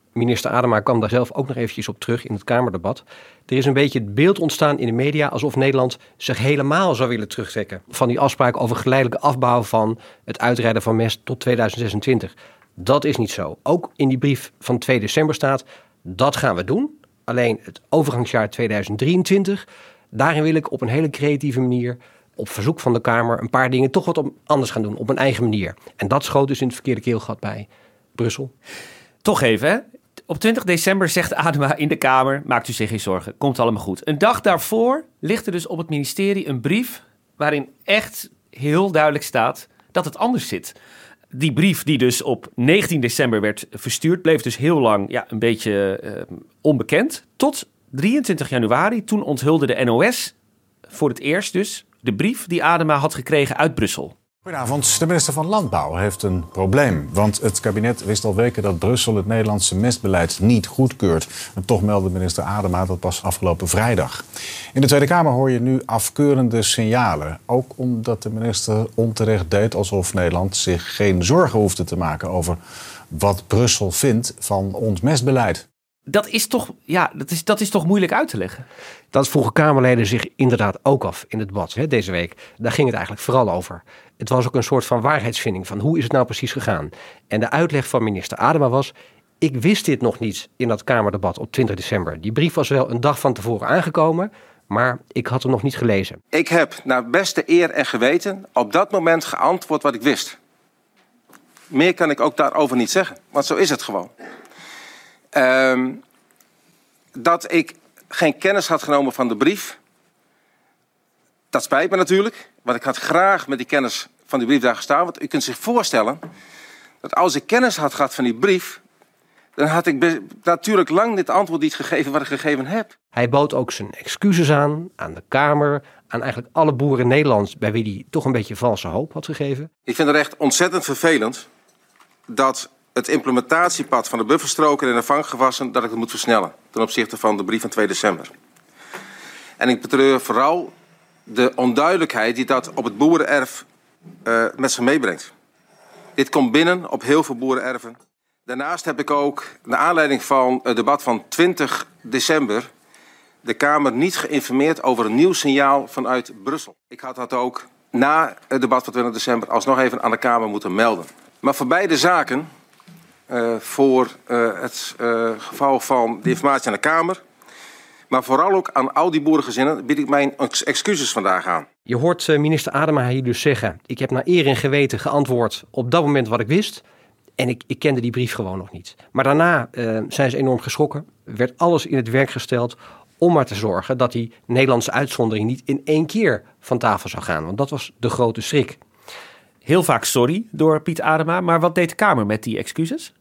Minister Adema kwam daar zelf ook nog eventjes op terug in het Kamerdebat. Er is een beetje het beeld ontstaan in de media alsof Nederland zich helemaal zou willen terugtrekken van die afspraak over geleidelijke afbouw van het uitrijden van mest tot 2026. Dat is niet zo. Ook in die brief van 2 december staat, dat gaan we doen. Alleen het overgangsjaar 2023, daarin wil ik op een hele creatieve manier, op verzoek van de Kamer, een paar dingen toch wat anders gaan doen, op een eigen manier. En dat schoot dus in het verkeerde keelgat bij Brussel. Toch even, hè? Op 20 december zegt Adema in de Kamer, maakt u zich geen zorgen, komt allemaal goed. Een dag daarvoor ligt er dus op het ministerie een brief waarin echt heel duidelijk staat dat het anders zit. Die brief die dus op 19 december werd verstuurd, bleef dus heel lang een beetje onbekend. Tot 23 januari, toen onthulde de NOS voor het eerst dus de brief die Adema had gekregen uit Brussel. Goedenavond. De minister van Landbouw heeft een probleem. Want het kabinet wist al weken dat Brussel het Nederlandse mestbeleid niet goedkeurt. En toch meldde minister Adema dat pas afgelopen vrijdag. In de Tweede Kamer hoor je nu afkeurende signalen. Ook omdat de minister onterecht deed alsof Nederland zich geen zorgen hoefde te maken over wat Brussel vindt van ons mestbeleid. Dat is toch moeilijk uit te leggen? Dat vroegen Kamerleden zich inderdaad ook af in het debat deze week. Daar ging het eigenlijk vooral over. Het was ook een soort van waarheidsvinding van hoe is het nou precies gegaan. En de uitleg van minister Adema was, ik wist dit nog niet in dat Kamerdebat op 20 december. Die brief was wel een dag van tevoren aangekomen, maar ik had hem nog niet gelezen. Ik heb naar beste eer en geweten op dat moment geantwoord wat ik wist. Meer kan ik ook daarover niet zeggen, want zo is het gewoon. Dat ik geen kennis had genomen van de brief, dat spijt me natuurlijk. Want ik had graag met die kennis van die brief daar gestaan. Want u kunt zich voorstellen dat als ik kennis had gehad van die brief, dan had ik natuurlijk lang dit antwoord niet gegeven wat ik gegeven heb. Hij bood ook zijn excuses aan de Kamer, aan eigenlijk alle boeren in Nederland bij wie hij toch een beetje valse hoop had gegeven. Ik vind het echt ontzettend vervelend dat het implementatiepad van de bufferstroken en de vanggewassen, dat ik het moet versnellen ten opzichte van de brief van 2 december. En ik betreur vooral de onduidelijkheid die dat op het boerenerf met zich meebrengt. Dit komt binnen op heel veel boerenerven. Daarnaast heb ik ook, naar aanleiding van het debat van 20 december... de Kamer niet geïnformeerd over een nieuw signaal vanuit Brussel. Ik had dat ook na het debat van 20 december alsnog even aan de Kamer moeten melden. Maar voor beide zaken, voor het geval van de informatie aan de Kamer, maar vooral ook aan al die boerengezinnen, bied ik mijn excuses vandaag aan. Je hoort minister Adema hier dus zeggen, ik heb naar eer en geweten geantwoord op dat moment wat ik wist. En ik kende die brief gewoon nog niet. Maar daarna zijn ze enorm geschrokken. Werd alles in het werk gesteld om maar te zorgen dat die Nederlandse uitzondering niet in één keer van tafel zou gaan. Want dat was de grote schrik. Heel vaak sorry door Piet Adema. Maar wat deed de Kamer met die excuses?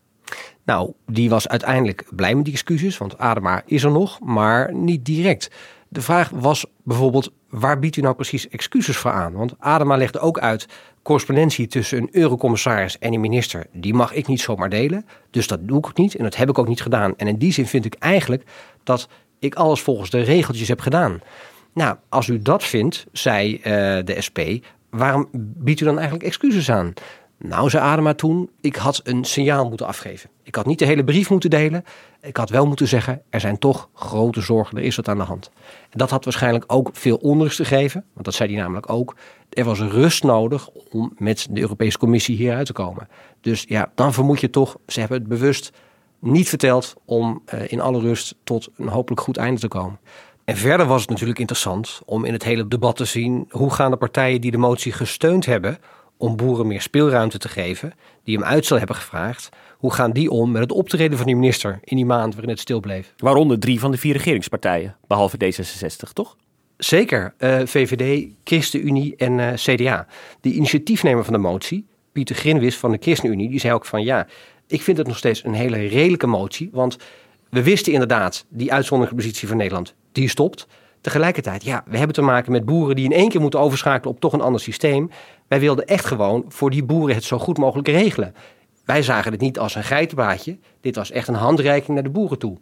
Nou, die was uiteindelijk blij met die excuses. Want Adema is er nog, maar niet direct. De vraag was bijvoorbeeld, waar biedt u nou precies excuses voor aan? Want Adema legde ook uit, correspondentie tussen een eurocommissaris en een minister, die mag ik niet zomaar delen. Dus dat doe ik ook niet en dat heb ik ook niet gedaan. En in die zin vind ik eigenlijk dat ik alles volgens de regeltjes heb gedaan. Nou, als u dat vindt, zei de SP, waarom biedt u dan eigenlijk excuses aan? Nou, zei Adema toen, ik had een signaal moeten afgeven. Ik had niet de hele brief moeten delen. Ik had wel moeten zeggen, er zijn toch grote zorgen, er is wat aan de hand. En dat had waarschijnlijk ook veel onrust gegeven. Want dat zei hij namelijk ook. Er was rust nodig om met de Europese Commissie hieruit te komen. Dus ja, dan vermoed je toch, ze hebben het bewust niet verteld om in alle rust tot een hopelijk goed einde te komen. En verder was het natuurlijk interessant om in het hele debat te zien, hoe gaan de partijen die de motie gesteund hebben om boeren meer speelruimte te geven, die hem uitstel hebben gevraagd, hoe gaan die om met het optreden van die minister in die maand waarin het stil bleef? Waaronder 3 van de 4 regeringspartijen, behalve D66, toch? Zeker, VVD, ChristenUnie en CDA. De initiatiefnemer van de motie, Pieter Grinwis van de ChristenUnie, die zei ook van ja, ik vind het nog steeds een hele redelijke motie, want we wisten inderdaad, die uitzonderingspositie van Nederland, die stopt. Tegelijkertijd, ja, we hebben te maken met boeren die in één keer moeten overschakelen op toch een ander systeem. Wij wilden echt gewoon voor die boeren het zo goed mogelijk regelen. Wij zagen het niet als een geitenpaadje. Dit was echt een handreiking naar de boeren toe.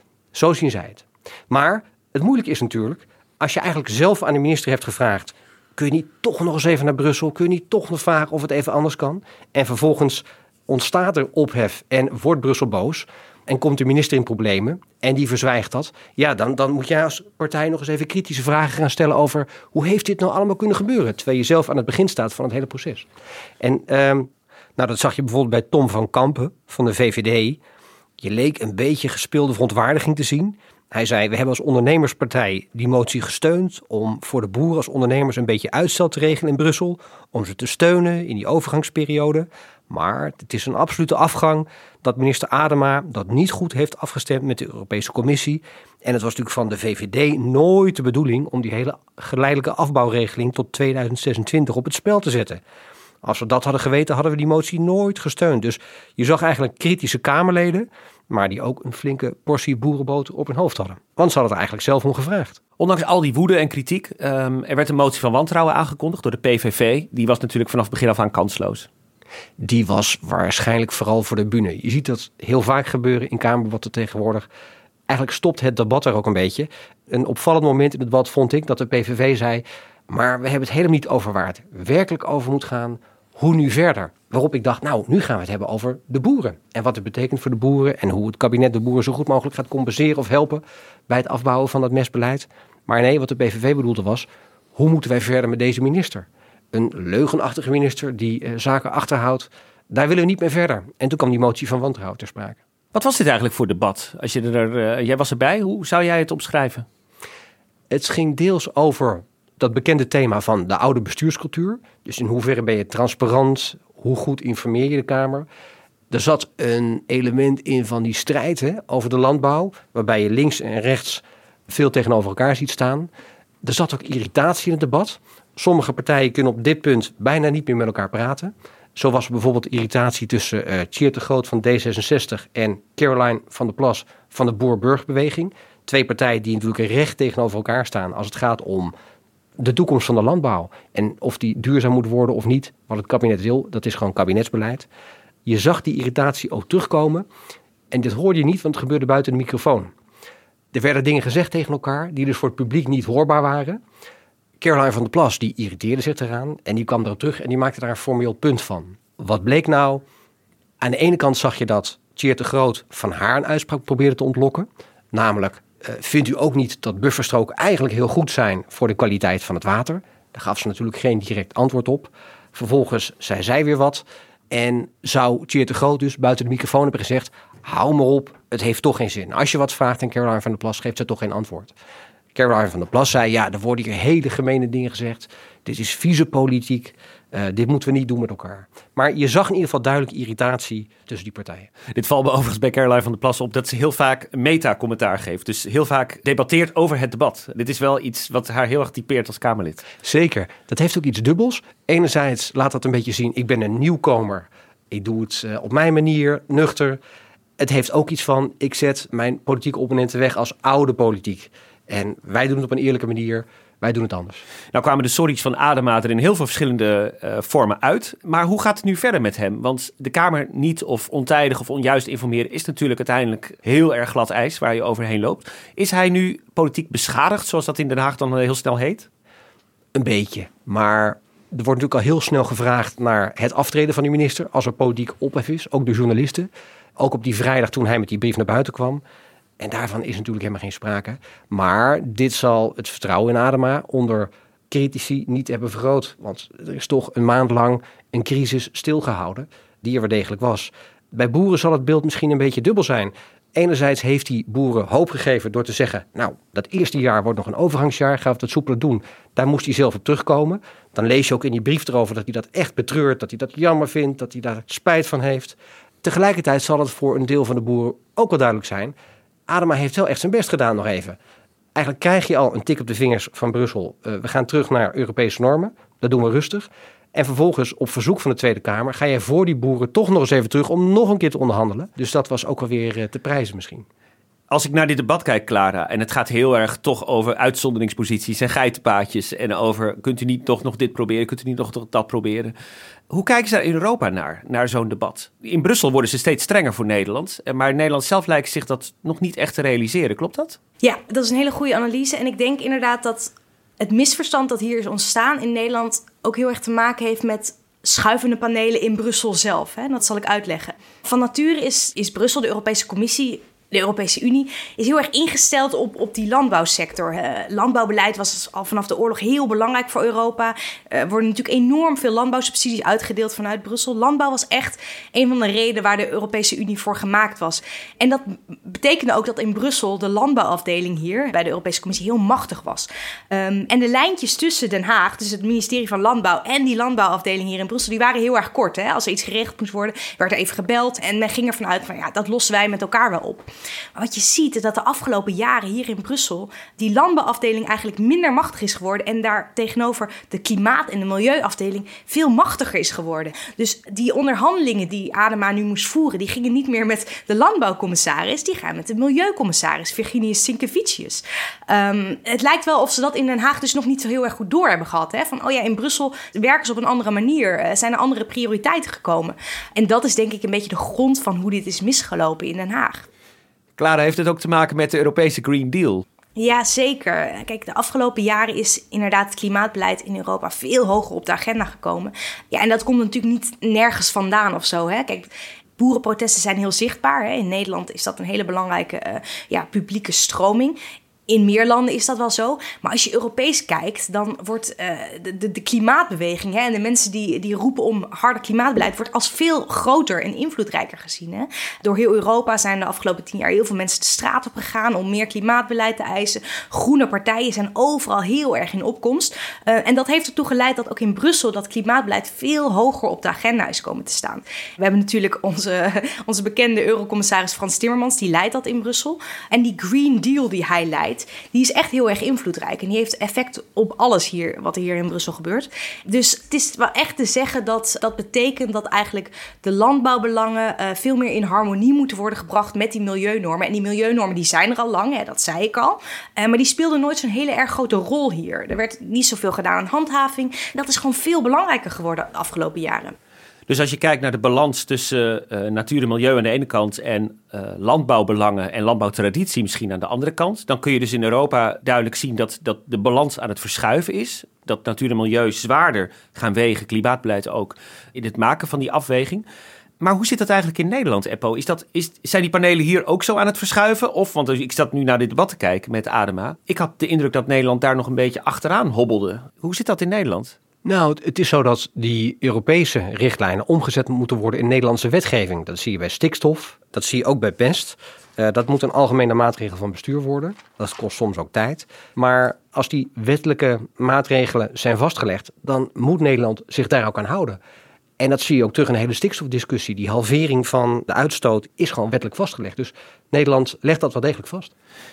Zo zien zij het. Maar het moeilijke is natuurlijk, als je eigenlijk zelf aan de minister hebt gevraagd, kun je niet toch nog eens even naar Brussel? Kun je niet toch nog vragen of het even anders kan? En vervolgens ontstaat er ophef en wordt Brussel boos. en komt de minister in problemen en die verzwijgt dat, ja, dan moet jij als partij nog eens even kritische vragen gaan stellen over hoe heeft dit nou allemaal kunnen gebeuren, terwijl je zelf aan het begin staat van het hele proces. En dat zag je bijvoorbeeld bij Tom van Kampen van de VVD. Je leek een beetje gespeelde verontwaardiging te zien. Hij zei, we hebben als ondernemerspartij die motie gesteund om voor de boeren als ondernemers een beetje uitstel te regelen in Brussel, om ze te steunen in die overgangsperiode. Maar het is een absolute afgang dat minister Adema dat niet goed heeft afgestemd met de Europese Commissie. En het was natuurlijk van de VVD nooit de bedoeling om die hele geleidelijke afbouwregeling tot 2026 op het spel te zetten. Als we dat hadden geweten, hadden we die motie nooit gesteund. Dus je zag eigenlijk kritische Kamerleden, maar die ook een flinke portie boerenboter op hun hoofd hadden. Want ze hadden er eigenlijk zelf om gevraagd. Ondanks al die woede en kritiek, er werd een motie van wantrouwen aangekondigd door de PVV. Die was natuurlijk vanaf het begin af aan kansloos. Die was waarschijnlijk vooral voor de bühne. Je ziet dat heel vaak gebeuren in Kamerdebatten tegenwoordig. Eigenlijk stopt het debat er ook een beetje. Een opvallend moment in het debat vond ik dat de PVV zei, maar we hebben het helemaal niet over waar het werkelijk over moet gaan. Hoe nu verder? Waarop ik dacht, nou, nu gaan we het hebben over de boeren. En wat het betekent voor de boeren en hoe het kabinet de boeren zo goed mogelijk gaat compenseren of helpen bij het afbouwen van dat mestbeleid. Maar nee, wat de PVV bedoelde was, hoe moeten wij verder met deze minister? Een leugenachtige minister die zaken achterhoudt, daar willen we niet meer verder. En toen kwam die motie van wantrouwen ter sprake. Wat was dit eigenlijk voor debat? Als jij was erbij, hoe zou jij het omschrijven? Het ging deels over dat bekende thema van de oude bestuurscultuur. Dus in hoeverre ben je transparant? Hoe goed informeer je de Kamer? Er zat een element in van die strijd over de landbouw, waarbij je links en rechts veel tegenover elkaar ziet staan. Er zat ook irritatie in het debat. Sommige partijen kunnen op dit punt bijna niet meer met elkaar praten. Zo was er bijvoorbeeld irritatie tussen Tjeerd de Groot van D66 en Caroline van der Plas van de Boer-Burgerbeweging. Twee partijen die natuurlijk recht tegenover elkaar staan als het gaat om de toekomst van de landbouw. En of die duurzaam moet worden of niet, wat het kabinet wil, dat is gewoon kabinetsbeleid. Je zag die irritatie ook terugkomen. En dit hoorde je niet, want het gebeurde buiten de microfoon. Er werden dingen gezegd tegen elkaar die dus voor het publiek niet hoorbaar waren. Caroline van der Plas die irriteerde zich eraan en die kwam erop terug en die maakte daar een formeel punt van. Wat bleek nou? Aan de ene kant zag je dat Tjeerd de Groot van haar een uitspraak probeerde te ontlokken. Namelijk, vindt u ook niet dat bufferstroken eigenlijk heel goed zijn voor de kwaliteit van het water? Daar gaf ze natuurlijk geen direct antwoord op. Vervolgens zei zij weer wat en zou Tjeerd de Groot dus buiten de microfoon hebben gezegd, hou maar op, het heeft toch geen zin. Als je wat vraagt en Caroline van der Plas geeft ze toch geen antwoord. Caroline van der Plas zei, ja, er worden hier hele gemene dingen gezegd. Dit is vieze politiek. Dit moeten we niet doen met elkaar. Maar je zag in ieder geval duidelijk irritatie tussen die partijen. Dit valt me overigens bij Caroline van der Plas op dat ze heel vaak meta-commentaar geeft. Dus heel vaak debatteert over het debat. Dit is wel iets wat haar heel erg typeert als Kamerlid. Zeker. Dat heeft ook iets dubbels. Enerzijds laat dat een beetje zien, ik ben een nieuwkomer. Ik doe het op mijn manier, nuchter. Het heeft ook iets van, ik zet mijn politieke opponenten weg als oude politiek. En wij doen het op een eerlijke manier. Wij doen het anders. Nou kwamen de sorry's van Adema er in heel veel verschillende vormen uit. Maar hoe gaat het nu verder met hem? Want de Kamer niet of ontijdig of onjuist informeren is natuurlijk uiteindelijk heel erg glad ijs waar je overheen loopt. Is hij nu politiek beschadigd, zoals dat in Den Haag dan heel snel heet? Een beetje. Maar er wordt natuurlijk al heel snel gevraagd naar het aftreden van die minister als er politiek ophef is. Ook door journalisten. Ook op die vrijdag toen hij met die brief naar buiten kwam. En daarvan is natuurlijk helemaal geen sprake. Maar dit zal het vertrouwen in Adema onder critici niet hebben vergroot. Want er is toch een maand lang een crisis stilgehouden die er wel degelijk was. Bij boeren zal het beeld misschien een beetje dubbel zijn. Enerzijds heeft hij boeren hoop gegeven door te zeggen, nou, dat eerste jaar wordt nog een overgangsjaar, gaan we het soepeler doen. Daar moest hij zelf op terugkomen. Dan lees je ook in die brief erover dat hij dat echt betreurt, dat hij dat jammer vindt, dat hij daar spijt van heeft. Tegelijkertijd zal het voor een deel van de boeren ook wel duidelijk zijn, Adema heeft wel echt zijn best gedaan nog even. Eigenlijk krijg je al een tik op de vingers van Brussel. We gaan terug naar Europese normen. Dat doen we rustig. En vervolgens op verzoek van de Tweede Kamer ga je voor die boeren toch nog eens even terug om nog een keer te onderhandelen. Dus dat was ook wel weer te prijzen misschien. Als ik naar dit debat kijk, Clara, en het gaat heel erg toch over uitzonderingsposities en geitenpaadjes en over kunt u niet toch nog dit proberen, kunt u niet nog dat proberen. Hoe kijken ze daar in Europa naar zo'n debat? In Brussel worden ze steeds strenger voor Nederland, maar Nederland zelf lijkt zich dat nog niet echt te realiseren. Klopt dat? Ja, dat is een hele goede analyse. En ik denk inderdaad dat het misverstand dat hier is ontstaan in Nederland ook heel erg te maken heeft met schuivende panelen in Brussel zelf. Hè? Dat zal ik uitleggen. Van nature is Brussel, de Europese Commissie, de Europese Unie, is heel erg ingesteld op die landbouwsector. Landbouwbeleid was al vanaf de oorlog heel belangrijk voor Europa. Er worden natuurlijk enorm veel landbouwsubsidies uitgedeeld vanuit Brussel. Landbouw was echt een van de redenen waar de Europese Unie voor gemaakt was. En dat betekende ook dat in Brussel de landbouwafdeling hier bij de Europese Commissie heel machtig was. En de lijntjes tussen Den Haag, dus het ministerie van Landbouw en die landbouwafdeling hier in Brussel, die waren heel erg kort. Hè? Als er iets geregeld moest worden, werd er even gebeld en men ging ervan uit van ja, dat lossen wij met elkaar wel op. Maar wat je ziet is dat de afgelopen jaren hier in Brussel die landbouwafdeling eigenlijk minder machtig is geworden en daar tegenover de klimaat- en de milieuafdeling veel machtiger is geworden. Dus die onderhandelingen die Adema nu moest voeren, die gingen niet meer met de landbouwcommissaris, die gaan met de milieucommissaris, Virginijus Sinkevicius. Het lijkt wel of ze dat in Den Haag dus nog niet zo heel erg goed door hebben gehad. Hè? Van, oh ja, in Brussel werken ze op een andere manier, zijn er andere prioriteiten gekomen. En dat is denk ik een beetje de grond van hoe dit is misgelopen in Den Haag. Clara, heeft het ook te maken met de Europese Green Deal? Ja, zeker. Kijk, de afgelopen jaren is inderdaad het klimaatbeleid in Europa veel hoger op de agenda gekomen. Ja, en dat komt natuurlijk niet nergens vandaan of zo. Hè? Kijk, boerenprotesten zijn heel zichtbaar. Hè? In Nederland is dat een hele belangrijke publieke stroming. In meer landen is dat wel zo. Maar als je Europees kijkt, dan wordt de klimaatbeweging, hè, en de mensen die roepen om harder klimaatbeleid, wordt als veel groter en invloedrijker gezien. Hè. Door heel Europa zijn de afgelopen 10 jaar heel veel mensen de straat op gegaan om meer klimaatbeleid te eisen. Groene partijen zijn overal heel erg in opkomst. En dat heeft ertoe geleid dat ook in Brussel dat klimaatbeleid veel hoger op de agenda is komen te staan. We hebben natuurlijk onze bekende eurocommissaris Frans Timmermans, die leidt dat in Brussel. En die Green Deal die hij leidt, die is echt heel erg invloedrijk. En die heeft effect op alles hier, wat er hier in Brussel gebeurt. Dus het is wel echt te zeggen dat betekent dat eigenlijk de landbouwbelangen veel meer in harmonie moeten worden gebracht met die milieunormen. En die milieunormen die zijn er al lang, hè, dat zei ik al. Maar die speelden nooit zo'n hele erg grote rol hier. Er werd niet zoveel gedaan aan handhaving. Dat is gewoon veel belangrijker geworden de afgelopen jaren. Dus als je kijkt naar de balans tussen natuur en milieu aan de ene kant en landbouwbelangen en landbouwtraditie misschien aan de andere kant, dan kun je dus in Europa duidelijk zien dat de balans aan het verschuiven is. Dat natuur en milieu zwaarder gaan wegen, klimaatbeleid ook, in het maken van die afweging. Maar hoe zit dat eigenlijk in Nederland, Eppo? Zijn die panelen hier ook zo aan het verschuiven? Of, want ik zat nu naar dit debat te kijken met Adema. Ik had de indruk dat Nederland daar nog een beetje achteraan hobbelde. Hoe zit dat in Nederland? Nou, het is zo dat die Europese richtlijnen omgezet moeten worden in Nederlandse wetgeving. Dat zie je bij stikstof, dat zie je ook bij pest. Dat moet een algemene maatregel van bestuur worden. Dat kost soms ook tijd. Maar als die wettelijke maatregelen zijn vastgelegd, dan moet Nederland zich daar ook aan houden. En dat zie je ook terug in de hele stikstofdiscussie. Die halvering van de uitstoot is gewoon wettelijk vastgelegd. Dus Nederland legt dat wel degelijk vast.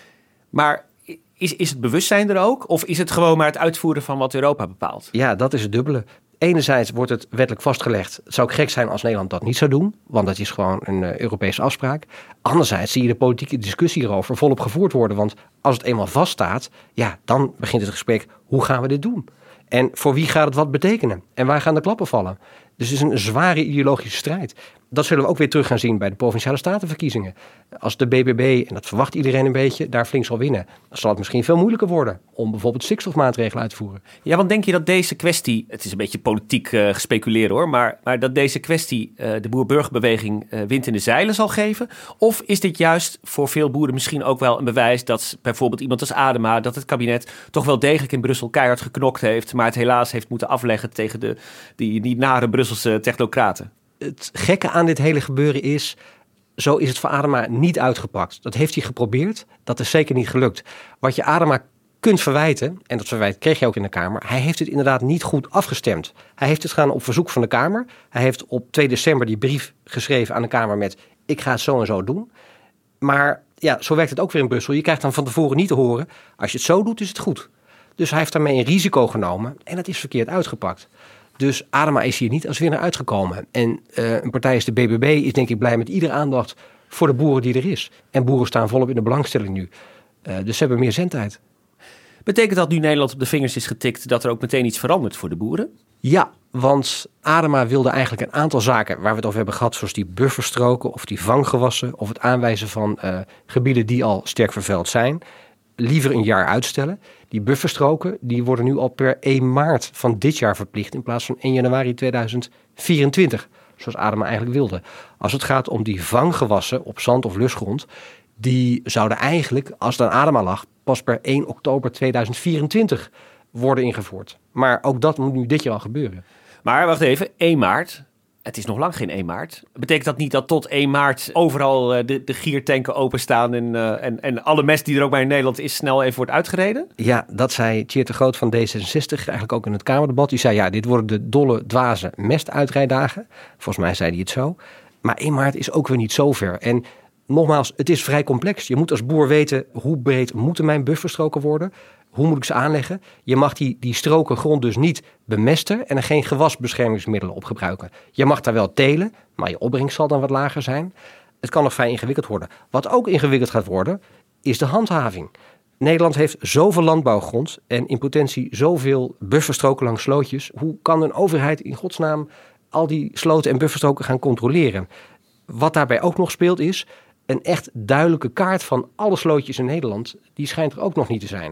Maar is het bewustzijn er ook? Of is het gewoon maar het uitvoeren van wat Europa bepaalt? Ja, dat is het dubbele. Enerzijds wordt het wettelijk vastgelegd. Het zou ook gek zijn als Nederland dat niet zou doen. Want dat is gewoon een Europese afspraak. Anderzijds zie je de politieke discussie erover volop gevoerd worden. Want als het eenmaal vaststaat, ja, dan begint het gesprek. Hoe gaan we dit doen? En voor wie gaat het wat betekenen? En waar gaan de klappen vallen? Dus het is een zware ideologische strijd. Dat zullen we ook weer terug gaan zien bij de Provinciale Statenverkiezingen. Als de BBB, en dat verwacht iedereen een beetje, daar flink zal winnen, dan zal het misschien veel moeilijker worden om bijvoorbeeld stikstofmaatregelen uit te voeren. Ja, want denk je dat deze kwestie, het is een beetje politiek gespeculeerd hoor, maar dat deze kwestie de boer-burgerbeweging wind in de zeilen zal geven? Of is dit juist voor veel boeren misschien ook wel een bewijs dat bijvoorbeeld iemand als Adema, dat het kabinet toch wel degelijk in Brussel keihard geknokt heeft, maar het helaas heeft moeten afleggen tegen die nare Brusselse technocraten? Het gekke aan dit hele gebeuren is, zo is het voor Adema niet uitgepakt. Dat heeft hij geprobeerd, dat is zeker niet gelukt. Wat je Adema kunt verwijten, en dat verwijt kreeg je ook in de Kamer, hij heeft het inderdaad niet goed afgestemd. Hij heeft het gedaan op verzoek van de Kamer. Hij heeft op 2 december die brief geschreven aan de Kamer met, ik ga het zo en zo doen. Maar ja, zo werkt het ook weer in Brussel. Je krijgt dan van tevoren niet te horen, als je het zo doet, is het goed. Dus hij heeft daarmee een risico genomen en dat is verkeerd uitgepakt. Dus Adema is hier niet als winnaar uitgekomen. En een partij als de BBB is denk ik blij met iedere aandacht voor de boeren die er is. En boeren staan volop in de belangstelling nu. Dus ze hebben meer zendtijd. Betekent dat nu Nederland op de vingers is getikt dat er ook meteen iets verandert voor de boeren? Ja, want Adema wilde eigenlijk een aantal zaken waar we het over hebben gehad, zoals die bufferstroken of die vanggewassen of het aanwijzen van gebieden die al sterk vervuild zijn. liever een jaar uitstellen. Die bufferstroken die worden nu al per 1 maart van dit jaar verplicht in plaats van 1 januari 2024. Zoals Adema eigenlijk wilde. Als het gaat om die vanggewassen op zand- of lusgrond, die zouden eigenlijk, als het aan Adema lag, pas per 1 oktober 2024 worden ingevoerd. Maar ook dat moet nu dit jaar al gebeuren. Maar wacht even, 1 maart. Het is nog lang geen 1 maart. Betekent dat niet dat tot 1 maart overal de giertanken openstaan en alle mest die er ook maar in Nederland is snel even wordt uitgereden? Ja, dat zei Tjeerd de Groot van D66 eigenlijk ook in het Kamerdebat. Die zei dit worden de dolle, dwaze mestuitrijdagen. Volgens mij zei hij het zo. Maar 1 maart is ook weer niet zo ver. En nogmaals, het is vrij complex. Je moet als boer weten hoe breed moeten mijn bufferstroken worden. Hoe moet ik ze aanleggen? Je mag die stroken grond dus niet bemesten en er geen gewasbeschermingsmiddelen op gebruiken. Je mag daar wel telen, maar je opbrengst zal dan wat lager zijn. Het kan nog vrij ingewikkeld worden. Wat ook ingewikkeld gaat worden, is de handhaving. Nederland heeft zoveel landbouwgrond en in potentie zoveel bufferstroken langs slootjes. Hoe kan een overheid in godsnaam al die sloten en bufferstroken gaan controleren? Wat daarbij ook nog speelt is, een echt duidelijke kaart van alle slootjes in Nederland, die schijnt er ook nog niet te zijn.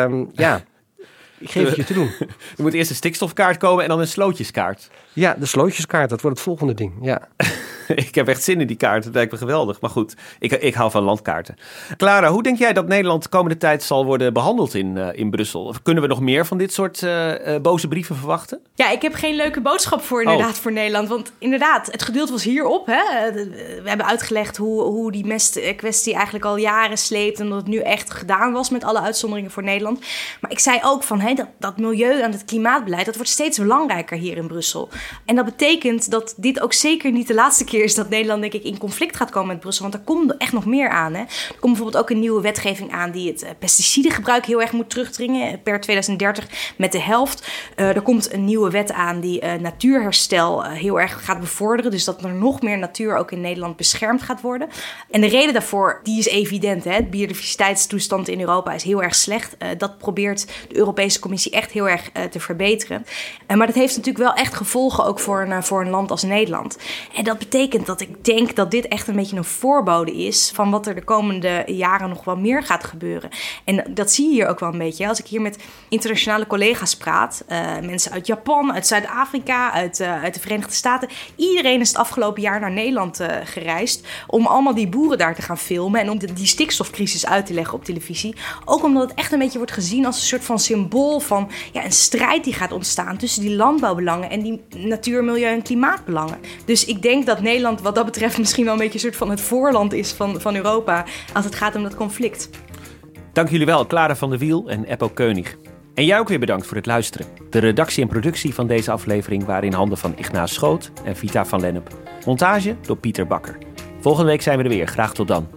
Ik geef het je te doen. Er moet eerst een stikstofkaart komen en dan een slootjeskaart. Ja, de slootjeskaart, dat wordt het volgende ding. Ja. Ik heb echt zin in die kaart, dat lijkt me geweldig. Maar goed, ik hou van landkaarten. Clara, hoe denk jij dat Nederland de komende tijd zal worden behandeld in Brussel? Of kunnen we nog meer van dit soort boze brieven verwachten? Ja, ik heb geen leuke boodschap voor Nederland. Want inderdaad, het geduld was hierop. Hè? We hebben uitgelegd hoe die mestkwestie eigenlijk al jaren sleept en dat het nu echt gedaan was met alle uitzonderingen voor Nederland. Maar ik zei ook van dat milieu en het klimaatbeleid, dat wordt steeds belangrijker hier in Brussel. En dat betekent dat dit ook zeker niet de laatste keer is dat Nederland, denk ik, in conflict gaat komen met Brussel. Want er komt echt nog meer aan. Hè? Er komt bijvoorbeeld ook een nieuwe wetgeving aan die het pesticidengebruik heel erg moet terugdringen. Per 2030 met de helft. Er komt een nieuwe wet aan die natuurherstel heel erg gaat bevorderen. Dus dat er nog meer natuur ook in Nederland beschermd gaat worden. En de reden daarvoor, die is evident. Hè? De biodiversiteitstoestand in Europa is heel erg slecht. Dat probeert de Europese Commissie echt heel erg te verbeteren. Maar dat heeft natuurlijk wel echt gevolgen ook voor een land als Nederland. En dat betekent dat ik denk dat dit echt een beetje een voorbode is van wat er de komende jaren nog wel meer gaat gebeuren. En dat zie je hier ook wel een beetje. Als ik hier met internationale collega's praat, mensen uit Japan, uit Zuid-Afrika, uit de Verenigde Staten. Iedereen is het afgelopen jaar naar Nederland gereisd om allemaal die boeren daar te gaan filmen en om die stikstofcrisis uit te leggen op televisie. Ook omdat het echt een beetje wordt gezien als een soort van symbool van een strijd die gaat ontstaan tussen die landbouwbelangen en die natuur, milieu en klimaatbelangen. Dus ik denk dat Nederland wat dat betreft misschien wel een beetje een soort van het voorland is van Europa als het gaat om dat conflict. Dank jullie wel, Clara van der Wiel en Eppo Keunig. En jij ook weer bedankt voor het luisteren. De redactie en productie van deze aflevering waren in handen van Ignaas Schoot en Vita van Lennep. Montage door Pieter Bakker. Volgende week zijn we er weer. Graag tot dan.